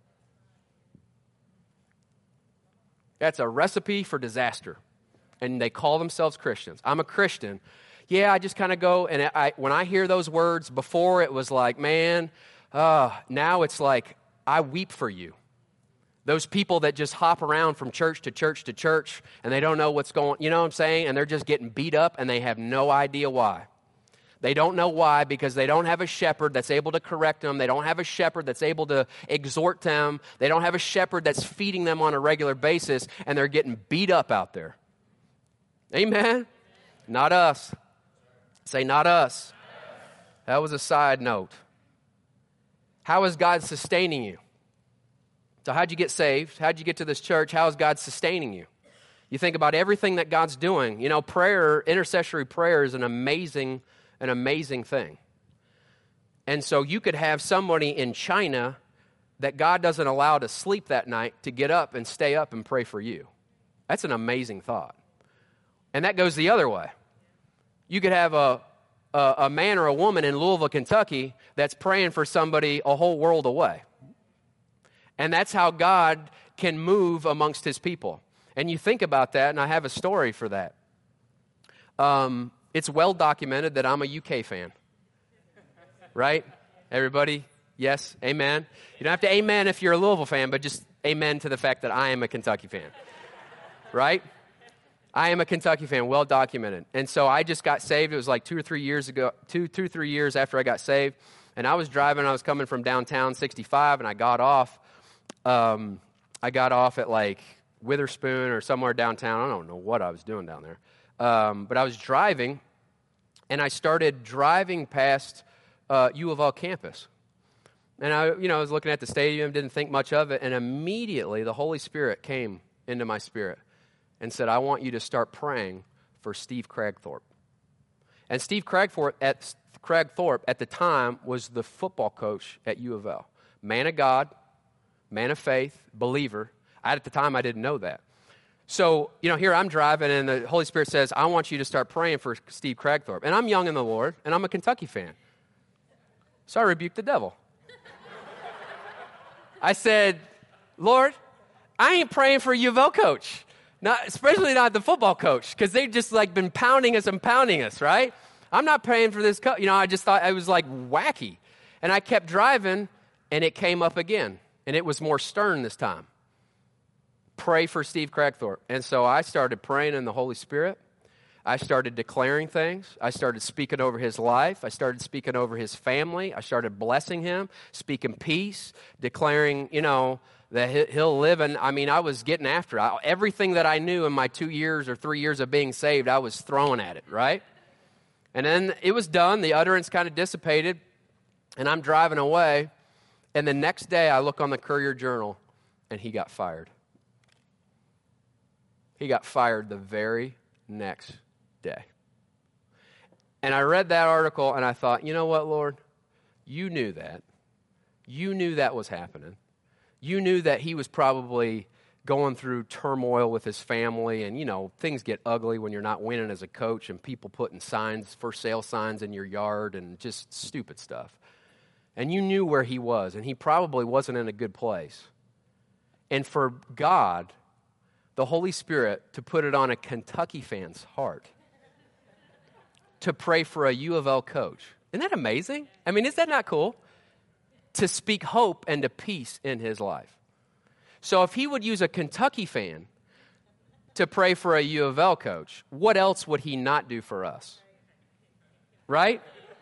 That's a recipe for disaster. And they call themselves Christians. I'm a Christian. Yeah, I just kind of go, and when I hear those words, before it was like, man, now it's like, I weep for you. Those people that just hop around from church to church to church, and they don't know what's going, you know what I'm saying? And they're just getting beat up, and they have no idea why. They don't know why, because they don't have a shepherd that's able to correct them. They don't have a shepherd that's able to exhort them. They don't have a shepherd that's feeding them on a regular basis, and they're getting beat up out there. Amen? Not us. Say, not us. That was a side note. How is God sustaining you? So how'd you get saved? How'd you get to this church? How is God sustaining you? You think about everything that God's doing. Prayer, intercessory prayer is an amazing thing. And so you could have somebody in China that God doesn't allow to sleep that night to get up and stay up and pray for you. That's an amazing thought. And that goes the other way. You could have a man or a woman in Louisville, Kentucky that's praying for somebody a whole world away. And that's how God can move amongst his people. And you think about that, and I have a story for that. It's well documented that I'm a UK fan. Right? Everybody? Yes? Amen? You don't have to amen if you're a Louisville fan, but just amen to the fact that I am a Kentucky fan. Right? I am a Kentucky fan, well documented. And so I just got saved. It was like 2 or 3 years ago, 3 years after I got saved. And I was driving, I was coming from downtown 65, and I got off. I got off at like Witherspoon or somewhere downtown. I don't know what I was doing down there. But I was driving, and I started driving past U of L campus. And I was looking at the stadium, didn't think much of it, and immediately the Holy Spirit came into my spirit and said, I want you to start praying for Steve Cragthorpe. And Steve Cragthorpe at the time was the football coach at U of L. Man of God, man of faith, believer. At the time, I didn't know that. So, here I'm driving, and the Holy Spirit says, I want you to start praying for Steve Cragthorpe. And I'm young in the Lord, and I'm a Kentucky fan. So I rebuked the devil. I said, Lord, I ain't praying for a U of L coach. Especially not the football coach, because they've just been pounding us, right? I'm not praying for this coach. I just thought it was wacky. And I kept driving, and it came up again. And it was more stern this time. Pray for Steve Cragthorpe. And so I started praying in the Holy Spirit. I started declaring things. I started speaking over his life. I started speaking over his family. I started blessing him, speaking peace, declaring, that he'll live. And I was getting after it. Everything that I knew in my 2 years or 3 years of being saved, I was throwing at it, right? And then it was done. The utterance kind of dissipated, and I'm driving away. And the next day, I look on the Courier-Journal, and he got fired. He got fired the very next day. And I read that article, and I thought, you know what, Lord? You knew that. You knew that was happening. You knew that he was probably going through turmoil with his family, and, things get ugly when you're not winning as a coach, and people putting for sale signs in your yard, and just stupid stuff. And you knew where he was, and he probably wasn't in a good place. And for God, the Holy Spirit, to put it on a Kentucky fan's heart, to pray for a U of L coach. Isn't that amazing? Is that not cool? To speak hope and to peace in his life. So if he would use a Kentucky fan to pray for a U of L coach, what else would he not do for us? Right?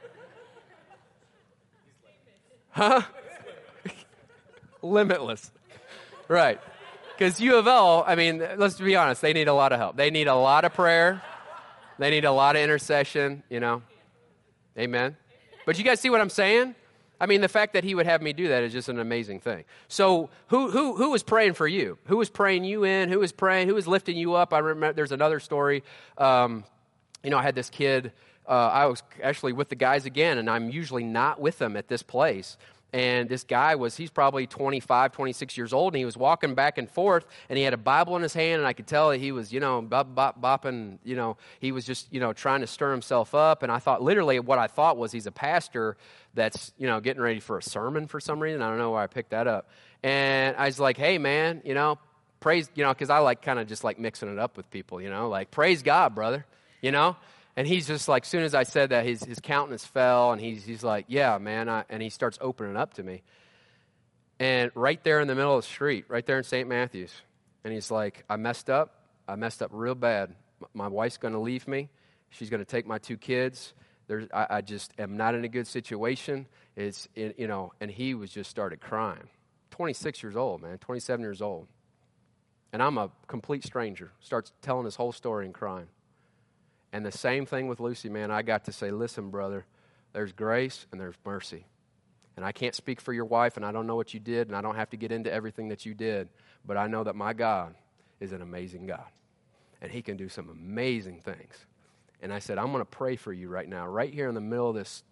Huh? Limitless. Right. Because U of L, let's be honest, they need a lot of help. They need a lot of prayer. They need a lot of intercession, Amen. But you guys see what I'm saying? The fact that he would have me do that is just an amazing thing. So who was praying for you? Who was praying you in? Who was praying? Who was lifting you up? I remember there's another story. I had this kid. I was actually with the guys again, and I'm usually not with them at this place. And this guy he's probably 25, 26 years old, and he was walking back and forth, and he had a Bible in his hand, and I could tell that he was, bopping, he was just, trying to stir himself up. And I thought, literally what I thought was he's a pastor that's, getting ready for a sermon for some reason. I don't know why I picked that up. And I was like, hey, man, praise, because I kind of just mixing it up with people, praise God, brother, And he's just as soon as I said that, his countenance fell, and he's like, yeah, man, and he starts opening up to me. And right there in the middle of the street, right there in St. Matthews, and he's like, I messed up real bad. My wife's going to leave me. She's going to take my 2 kids. I just am not in a good situation. And he was just started crying. 26 years old, man, 27 years old. And I'm a complete stranger. Starts telling his whole story and crying. And the same thing with Lucy, man. I got to say, listen, brother, there's grace and there's mercy. And I can't speak for your wife, and I don't know what you did, and I don't have to get into everything that you did, but I know that my God is an amazing God, and he can do some amazing things. And I said, I'm going to pray for you right now, right here in the middle of this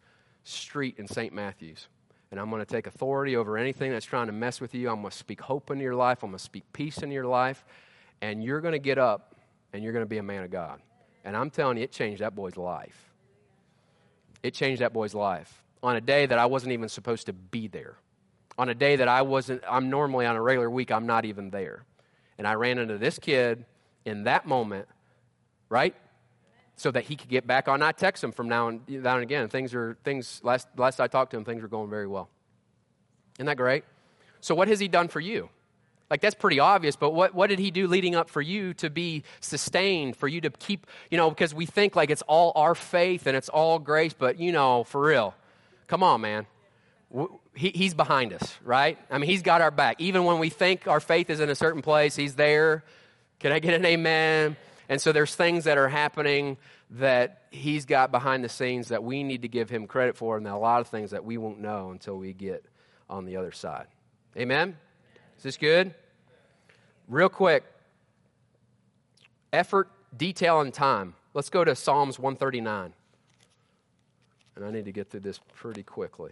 street in St. Matthews. And I'm going to take authority over anything that's trying to mess with you. I'm going to speak hope into your life. I'm going to speak peace into your life. And you're going to get up and you're going to be a man of God. And I'm telling you, it changed that boy's life. It changed that boy's life on a day that I wasn't even supposed to be there. On a day that I'm normally on a regular week, I'm not even there. And I ran into this kid in that moment, right? So that he could get back on. I text him from now and again. Last I talked to him, things were going very well. Isn't that great? So what has he done for you? Like, that's pretty obvious, but what did he do leading up for you to be sustained, for you to keep, because we think like it's all our faith and it's all grace, but, for real, come on, man. He's behind us, right? I mean, he's got our back. Even when we think our faith is in a certain place, he's there. Can I get an amen? And so there's things that are happening that he's got behind the scenes that we need to give him credit for, and a lot of things that we won't know until we get on the other side. Amen? Is this good? Real quick, effort, detail, and time. Let's go to Psalms 139. And I need to get through this pretty quickly.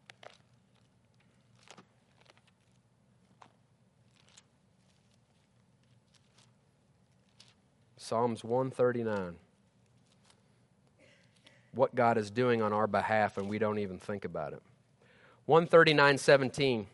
Psalms 139. What God is doing on our behalf, and we don't even think about it. 139:17.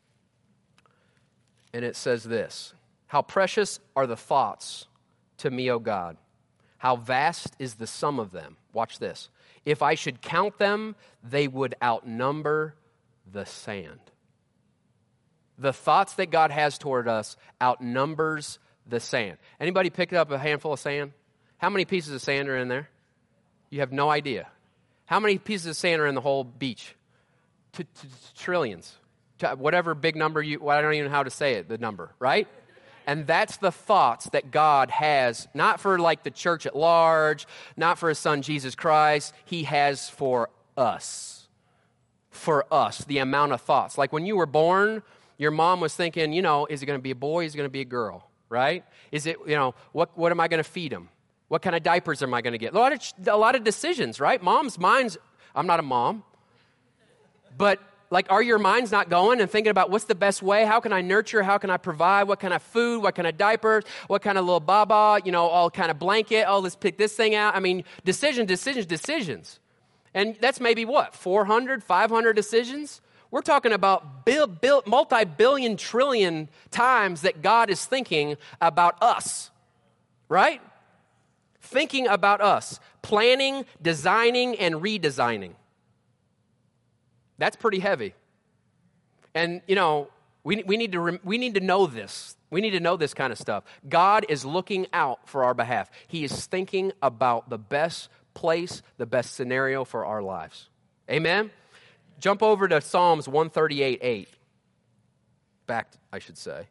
And it says this: How precious are the thoughts to me, O God. How vast is the sum of them. Watch this. If I should count them, they would outnumber the sand. The thoughts that God has toward us outnumbers the sand. Anybody pick up a handful of sand? How many pieces of sand are in there? You have no idea. How many pieces of sand are in the whole beach? Trillions. Whatever big number I don't even know how to say it, the number, right? And that's the thoughts that God has, not for like the church at large, not for his son Jesus Christ. He has for us. For us, the amount of thoughts. Like when you were born, your mom was thinking, is it going to be a boy? Is it going to be a girl? Right? Is it, what am I going to feed him? What kind of diapers am I going to get? A lot of decisions, right? Mom's minds, I'm not a mom, but like, are your minds not going and thinking about what's the best way? How can I nurture? How can I provide? What kind of food? What kind of diapers? What kind of little baba? All kind of blanket? Oh, let's pick this thing out. I mean, decisions. And that's maybe what, 400, 500 decisions? We're talking about multi-billion, trillion times that God is thinking about us, right? Thinking about us, planning, designing, and redesigning. That's pretty heavy. And, we need to know this. We need to know this kind of stuff. God is looking out for our behalf. He is thinking about the best place, the best scenario for our lives. Amen? Jump over to Psalms 138:8. Back, I should say.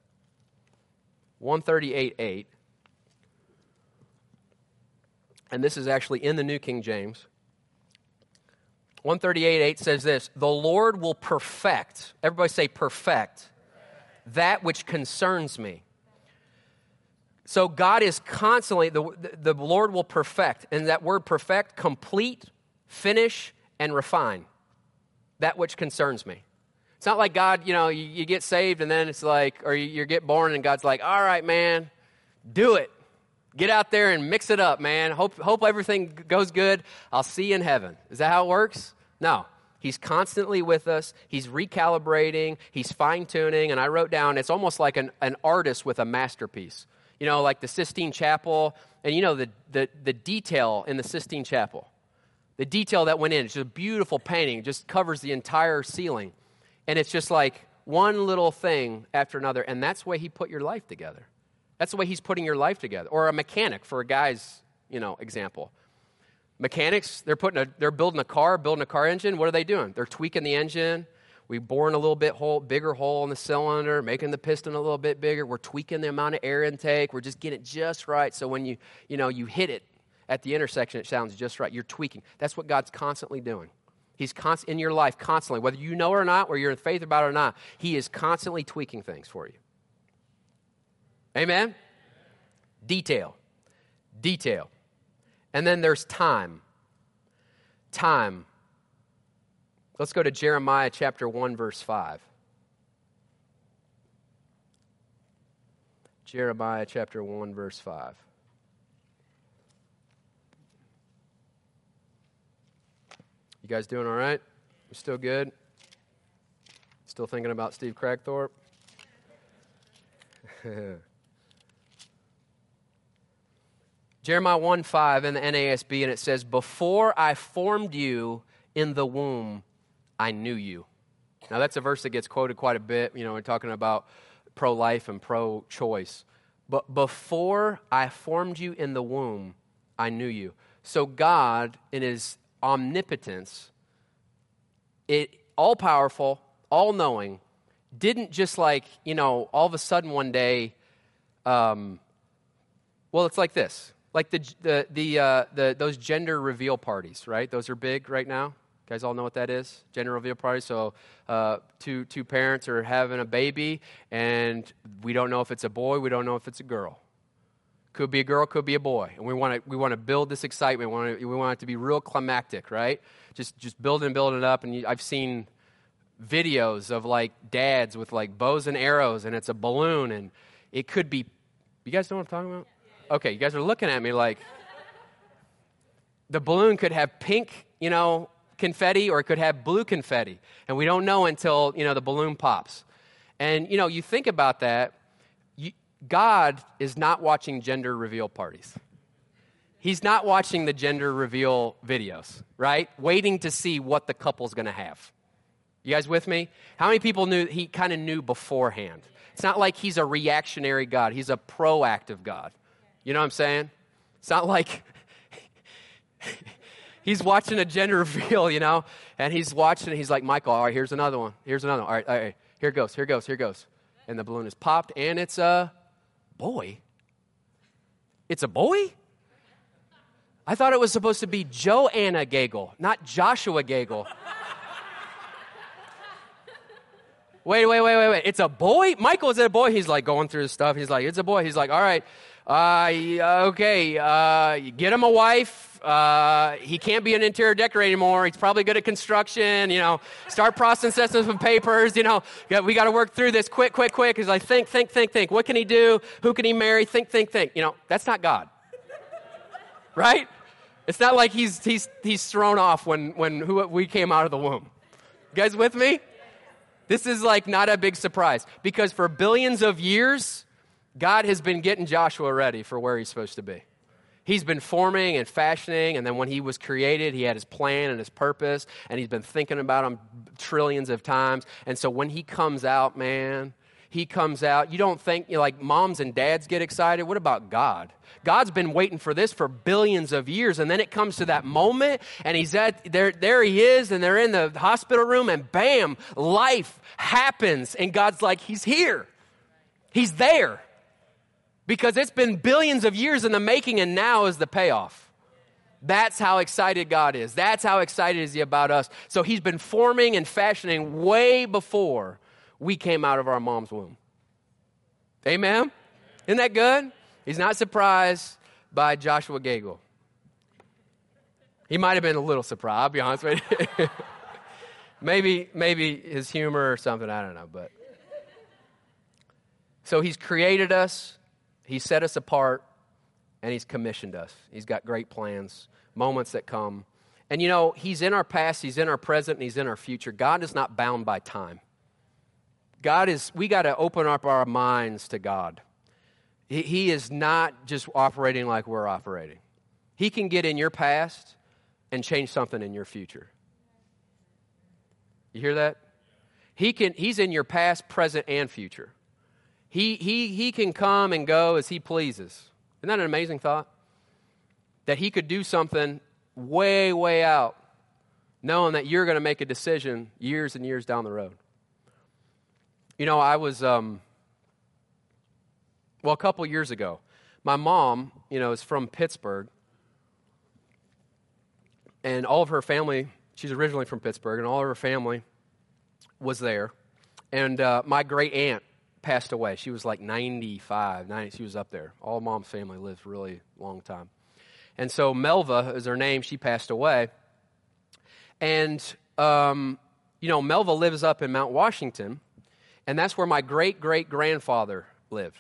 138:8. And this is actually in the New King James. 138:8 says this: The Lord will perfect, everybody say perfect, that which concerns me. So God is constantly, the Lord will perfect. And that word perfect, complete, finish, and refine. That which concerns me. It's not like God, you get saved and then it's like, or you get born and God's like, all right, man, do it. Get out there and mix it up, man. Hope everything goes good. I'll see you in heaven. Is that how it works? No. He's constantly with us. He's recalibrating. He's fine-tuning. And I wrote down, it's almost like an artist with a masterpiece. Like the Sistine Chapel. And the detail in the Sistine Chapel. The detail that went in. It's just a beautiful painting. It just covers the entire ceiling. And it's just like one little thing after another. And that's the way he put your life together. That's the way he's putting your life together. Or a mechanic, for a guy's, example. Mechanics, they're building a car engine. What are they doing? They're tweaking the engine. We're boring a little bit bigger hole in the cylinder, making the piston a little bit bigger. We're tweaking the amount of air intake. We're just getting it just right. So when you hit it at the intersection, it sounds just right. You're tweaking. That's what God's constantly doing. He's in your life constantly, whether you know it or not, whether you're in faith about it or not. He is constantly tweaking things for you. Amen? Detail. And then there's time. Time. Let's go to Jeremiah chapter 1, verse 5. Jeremiah chapter 1, verse 5. You guys doing all right? You still good? Still thinking about Steve Cragthorpe? Jeremiah 1:5 in the NASB, and it says, "Before I formed you in the womb, I knew you." Now, that's a verse that gets quoted quite a bit. You know, we're talking about pro-life and pro-choice. But before I formed you in the womb, I knew you. So God, in his omnipotence, all-powerful, all-knowing, didn't just like, all of a sudden one day, it's like this. Like those gender reveal parties, right? Those are big right now. You guys all know what that is? Gender reveal parties. So two parents are having a baby, and we don't know if it's a boy. We don't know if it's a girl. Could be a girl, could be a boy. And we want to build this excitement. We want it to be real climactic, right? Just build it up. And I've seen videos of like dads with like bows and arrows, and it's a balloon, and it could be. You guys know what I'm talking about? Okay, you guys are looking at me like the balloon could have pink, confetti, or it could have blue confetti, and we don't know until the balloon pops. And you think about that. God is not watching gender reveal parties. He's not watching the gender reveal videos, right? Waiting to see what the couple's going to have. You guys with me? How many people knew he kind of knew beforehand? It's not like he's a reactionary God. He's a proactive God. You know what I'm saying? It's not like he's watching a gender reveal, and he's watching and he's like, Michael, all right, here's another one. Here's another one. All right, here goes. And the balloon is popped, and it's a boy. It's a boy? I thought it was supposed to be Joanna Gagel, not Joshua Gagel. Wait. It's a boy? Michael, is it a boy? He's like going through his stuff. He's like, it's a boy. He's like, all right, okay, get him a wife. He can't be an interior decorator anymore. He's probably good at construction, start processing some papers, we got to work through this quick. He's like, think. What can he do? Who can he marry? Think. That's not God. Right? It's not like he's thrown off when we came out of the womb. You guys with me? This is like not a big surprise, because for billions of years, God has been getting Joshua ready for where he's supposed to be. He's been forming and fashioning, and then when he was created, he had his plan and his purpose, and he's been thinking about him trillions of times. And so when he comes out, man, you don't think, like moms and dads get excited. What about God? God's been waiting for this for billions of years, and then it comes to that moment, and he's there he is, and they're in the hospital room, and bam, life happens, and God's like, he's here. He's there. Because it's been billions of years in the making, and now is the payoff. That's how excited God is. That's how excited is he about us. So he's been forming and fashioning way before we came out of our mom's womb. Amen? Isn't that good? He's not surprised by Joshua Gagel. He might have been a little surprised, I'll be honest with you. maybe his humor or something, I don't know. But so he's created us, he set us apart, and he's commissioned us. He's got great plans, moments that come. And he's in our past, he's in our present, and he's in our future. God is not bound by time. We got to open up our minds to God. He is not just operating like we're operating. He can get in your past and change something in your future. You hear that? He's in your past, present, and future. He can come and go as he pleases. Isn't that an amazing thought? That he could do something way, way out, knowing that you're going to make a decision years and years down the road. I was, a couple years ago, my mom, is from Pittsburgh, and all of her family, she's originally from Pittsburgh, and all of her family was there. And my great aunt passed away. She was like 95, 90, she was up there. All mom's family lived a really long time. And so Melva is her name. She passed away. And Melva lives up in Mount Washington, and that's where my great-great-grandfather lived.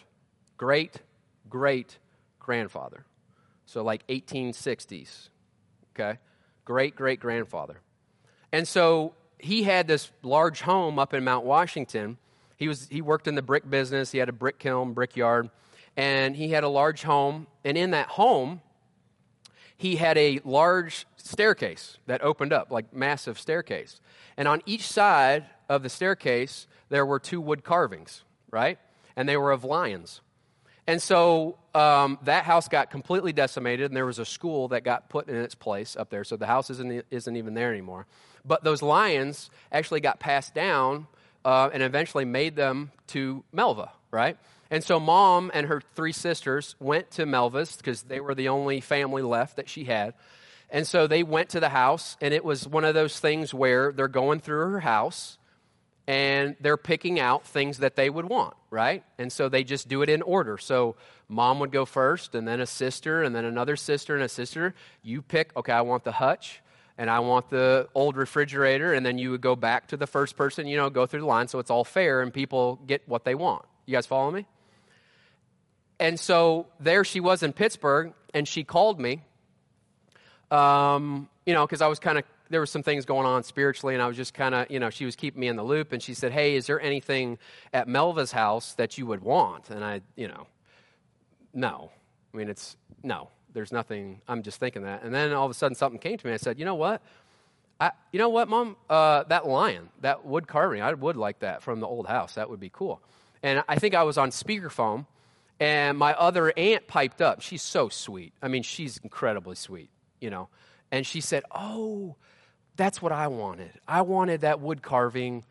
Great-great-grandfather. So like 1860s, okay? Great-great-grandfather. And so he had this large home up in Mount Washington. He worked in the brick business. He had a brick kiln, brick yard, and he had a large home. And in that home, he had a large staircase that opened up, like massive staircase. And on each side of the staircase, there were 2 wood carvings, right? And they were of lions. And so that house got completely decimated, and there was a school that got put in its place up there. So the house isn't even there anymore. But those lions actually got passed down and eventually made them to Melva, right? And so Mom and her 3 sisters went to Melva's because they were the only family left that she had. And so they went to the house, and it was one of those things where they're going through her house, and they're picking out things that they would want, right? And so they just do it in order. So Mom would go first, and then a sister, and then another sister, and a sister. You pick, okay, I want the hutch, and I want the old refrigerator, and then you would go back to the first person, go through the line, so it's all fair, and people get what they want. You guys follow me? And so there she was in Pittsburgh, and she called me, because I was there were some things going on spiritually, and I was just she was keeping me in the loop, and she said, hey, is there anything at Melva's house that you would want? And I, no. I mean, no, there's nothing. I'm just thinking that. And then all of a sudden something came to me. I said, you know what, Mom? That lion, that wood carving, I would like that from the old house. That would be cool. And I think I was on speakerphone, and my other aunt piped up. She's so sweet. I mean, she's incredibly sweet, And she said, oh, that's what I wanted. I wanted that wood carving,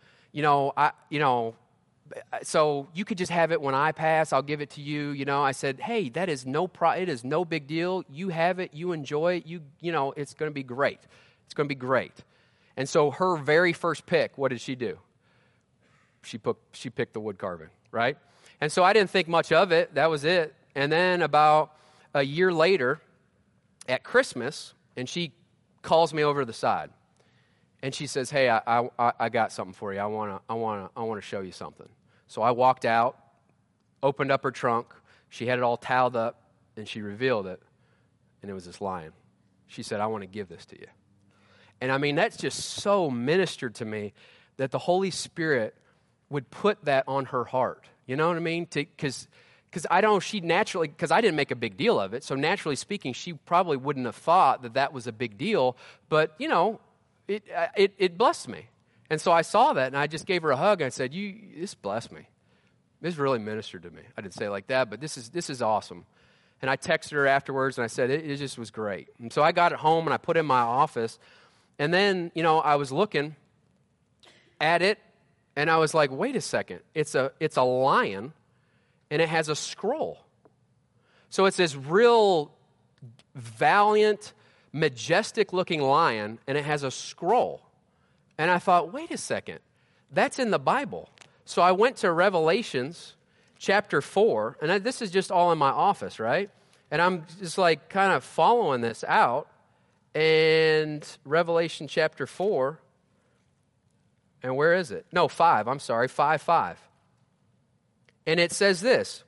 so you could just have it when I pass. I'll give it to you. I said, hey, that is it is no big deal. You have it. You enjoy it. It's going to be great. It's going to be great. And so her very first pick, what did she do? She picked the wood carving, right? And so I didn't think much of it. That was it. And then about a year later, at Christmas, and she calls me over to the side, and she says, "Hey, I got something for you. I want to show you something." So I walked out, opened up her trunk. She had it all toweled up, and she revealed it, and it was this lion. She said, "I want to give this to you." And I mean, that's just so ministered to me that the Holy Spirit would put that on her heart. You know what I mean? Because I didn't make a big deal of it. So naturally speaking, she probably wouldn't have thought that was a big deal. But, it blessed me. And so I saw that, and I just gave her a hug, and I said, this blessed me. This really ministered to me. I didn't say it like that, but this is awesome. And I texted her afterwards, and I said, it just was great. And so I got it home, and I put it in my office. And then, I was looking at it, and I was like, wait a second. It's a lion, and it has a scroll. So it's this real valiant, majestic-looking lion, and it has a scroll. And I thought, wait a second. That's in the Bible. So I went to Revelations chapter 4, and this is just all in my office, right? And I'm just like kind of following this out. And Revelation chapter 4, and where is it? No, 5, I'm sorry, 5:5. And it says this,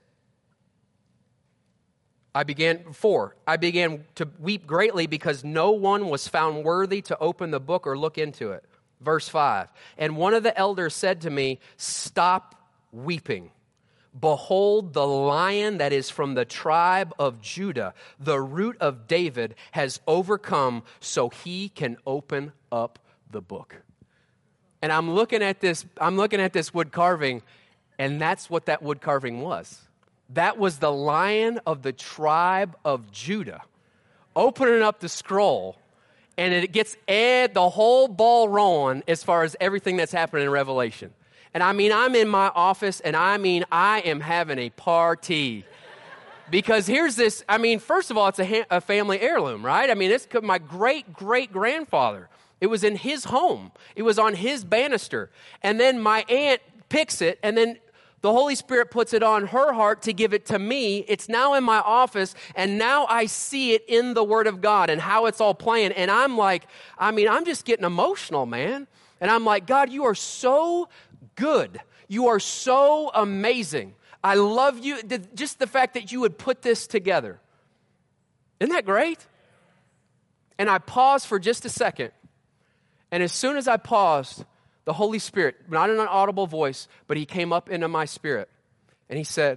I began to weep greatly because no one was found worthy to open the book or look into it. Verse 5, and one of the elders said to me, stop weeping. Behold, the lion that is from the tribe of Judah, the root of David, has overcome so he can open up the book. And I'm looking at this wood carving, and that's what that wood carving was. That was the lion of the tribe of Judah opening up the scroll, and it gets the whole ball rolling as far as everything that's happening in Revelation. And I mean, I'm in my office, and I am having a party. Because here's this, first of all, it's a family heirloom, right? It's my great-great-grandfather. It was in his home. It was on his banister. And then my aunt picks it, and then the Holy Spirit puts it on her heart to give it to me. It's now in my office, and now I see it in the Word of God and how it's all playing. And I'm like, I'm just getting emotional, man. And I'm like, God, you are so good. You are so amazing. I love you. Just the fact that you would put this together. Isn't that great? And I paused for just a second. And as soon as I paused, the Holy Spirit, not in an audible voice, but he came up into my spirit. And he said,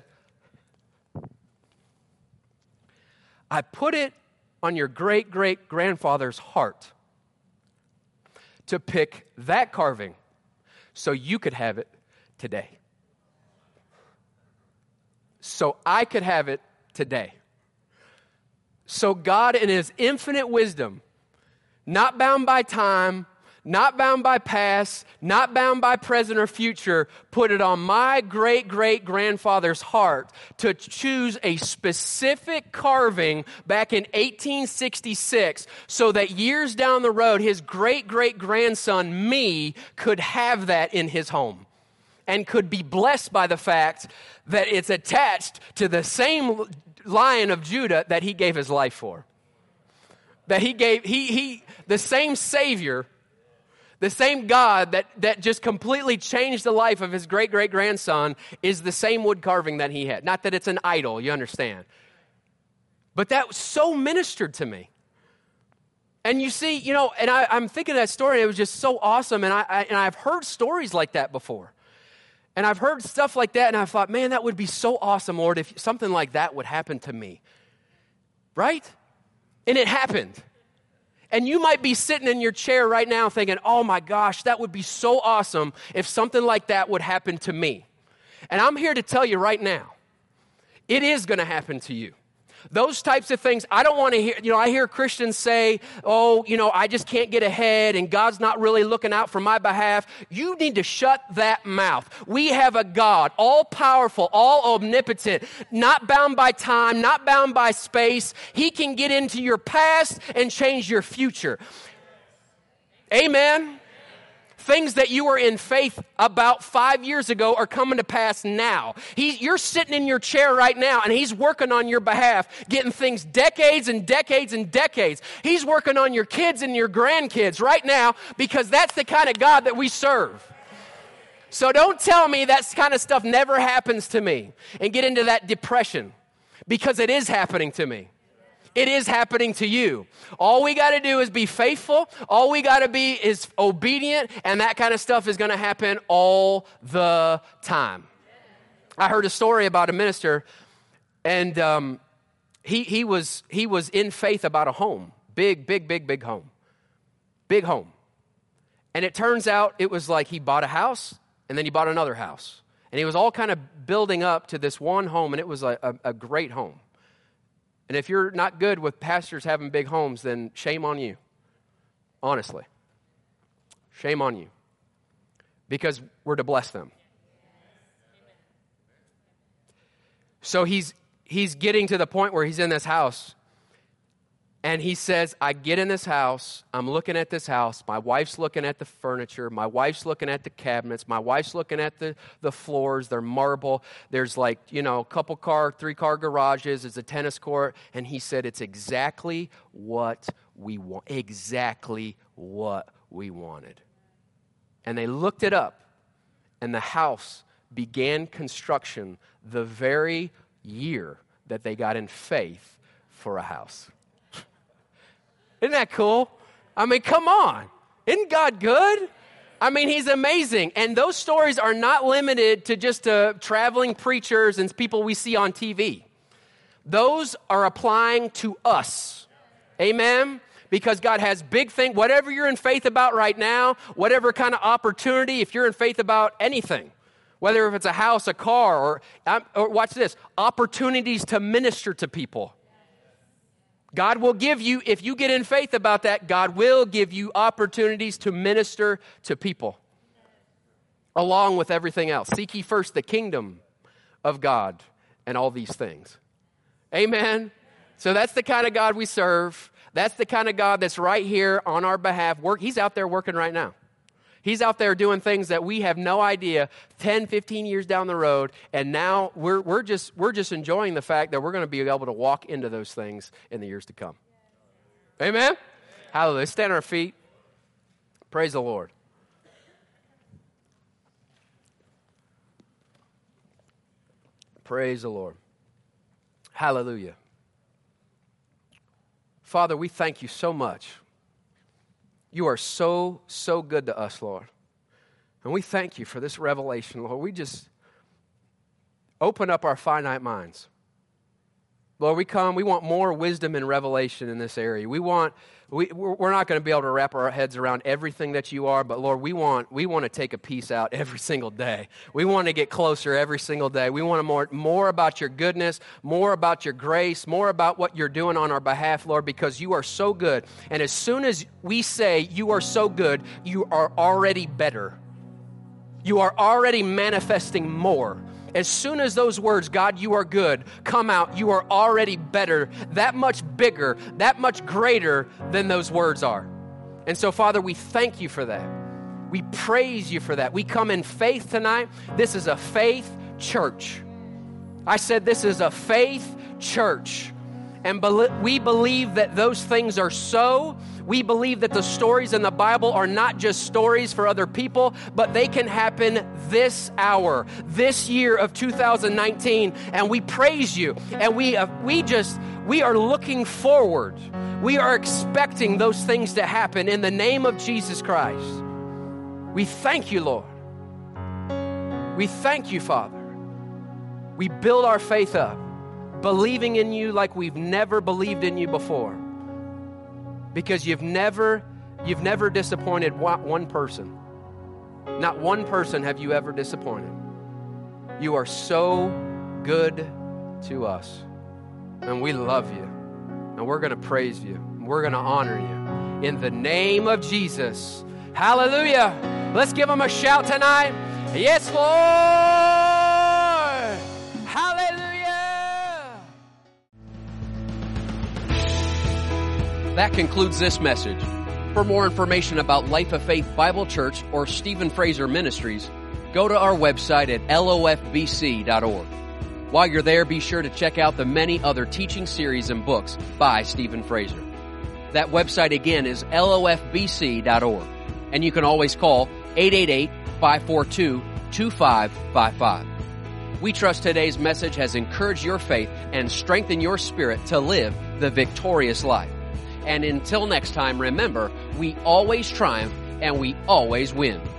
I put it on your great-great-grandfather's heart to pick that carving so you could have it today. So I could have it today. So God, in his infinite wisdom, not bound by time, not bound by past, not bound by present or future, put it on my great-great-grandfather's heart to choose a specific carving back in 1866 so that years down the road, his great-great-grandson, me, could have that in his home and could be blessed by the fact that it's attached to the same Lion of Judah that he gave his life for. That he gave, the same Savior, the same God that just completely changed the life of his great-great-grandson is the same wood carving that he had. Not that it's an idol, you understand. But that so ministered to me. And you see, and I'm thinking of that story, and it was just so awesome, and I've heard stories like that before. And I've heard stuff like that, and I thought, man, that would be so awesome, Lord, if something like that would happen to me. Right? And it happened. And you might be sitting in your chair right now thinking, oh my gosh, that would be so awesome if something like that would happen to me. And I'm here to tell you right now, it is going to happen to you. Those types of things, I don't want to hear, I hear Christians say, oh, I just can't get ahead and God's not really looking out for my behalf. You need to shut that mouth. We have a God, all powerful, all omnipotent, not bound by time, not bound by space. He can get into your past and change your future. Amen. Things that you were in faith about 5 years ago are coming to pass now. You're sitting in your chair right now, and he's working on your behalf, getting things decades and decades and decades. He's working on your kids and your grandkids right now because that's the kind of God that we serve. So don't tell me that kind of stuff never happens to me and get into that depression because it is happening to me. It is happening to you. All we got to do is be faithful. All we got to be is obedient, and that kind of stuff is going to happen all the time. I heard a story about a minister, and he was in faith about a home, big home, big home. And it turns out it was like he bought a house, and then he bought another house. And he was all kind of building up to this one home, and it was a great home. And if you're not good with pastors having big homes, then shame on you. Honestly. Shame on you. Because we're to bless them. So he's getting to the point where he's in this house. And he says, I get in this house, I'm looking at this house, my wife's looking at the furniture, my wife's looking at the cabinets, my wife's looking at the floors, they're marble, there's like, a couple three-car garages, there's a tennis court, and he said, it's exactly what we want, exactly what we wanted. And they looked it up, and the house began construction the very year that they got in faith for a house. Isn't that cool? I mean, come on. Isn't God good? I mean, he's amazing. And those stories are not limited to just traveling preachers and people we see on TV. Those are applying to us. Amen? Because God has big things. Whatever you're in faith about right now, whatever kind of opportunity, if you're in faith about anything, whether if it's a house, a car, or watch this, opportunities to minister to people. God will give you, if you get in faith about that, God will give you opportunities to minister to people along with everything else. Seek ye first the kingdom of God and all these things. Amen? So that's the kind of God we serve. That's the kind of God that's right here on our behalf. He's out there working right now. He's out there doing things that we have no idea 10, 15 years down the road, and now we're just enjoying the fact that we're going to be able to walk into those things in the years to come. Amen? Hallelujah. Stand on our feet. Praise the Lord. Praise the Lord. Hallelujah. Father, we thank you so much. You are so, so good to us, Lord. And we thank you for this revelation, Lord. We just open up our finite minds. Lord, we want more wisdom and revelation in this area. We're not going to be able to wrap our heads around everything that you are, but Lord, we want to take a piece out every single day. We want to get closer every single day. We want more about your goodness, more about your grace, more about what you're doing on our behalf, Lord, because you are so good. And as soon as we say you are so good, you are already better. You are already manifesting more. As soon as those words, God, you are good, come out, you are already better, that much bigger, that much greater than those words are. And so, Father, we thank you for that. We praise you for that. We come in faith tonight. This is a faith church. I said this is a faith church. And we believe that those things are so. We believe that the stories in the Bible are not just stories for other people, but they can happen this hour, this year of 2019. And we praise you. And we are looking forward. We are expecting those things to happen in the name of Jesus Christ. We thank you, Lord. We thank you, Father. We build our faith up, believing in you like we've never believed in you before. Because you've never disappointed one person. Not one person have you ever disappointed. You are so good to us. And we love you. And we're going to praise you. And we're going to honor you. In the name of Jesus. Hallelujah. Let's give him a shout tonight. Yes, Lord. Hallelujah. That concludes this message. For more information about Life of Faith Bible Church or Stephen Fraser Ministries, go to our website at lofbc.org. While you're there, be sure to check out the many other teaching series and books by Stephen Fraser. That website again is lofbc.org. And you can always call 888-542-2555. We trust today's message has encouraged your faith and strengthened your spirit to live the victorious life. And until next time, remember, we always triumph and we always win.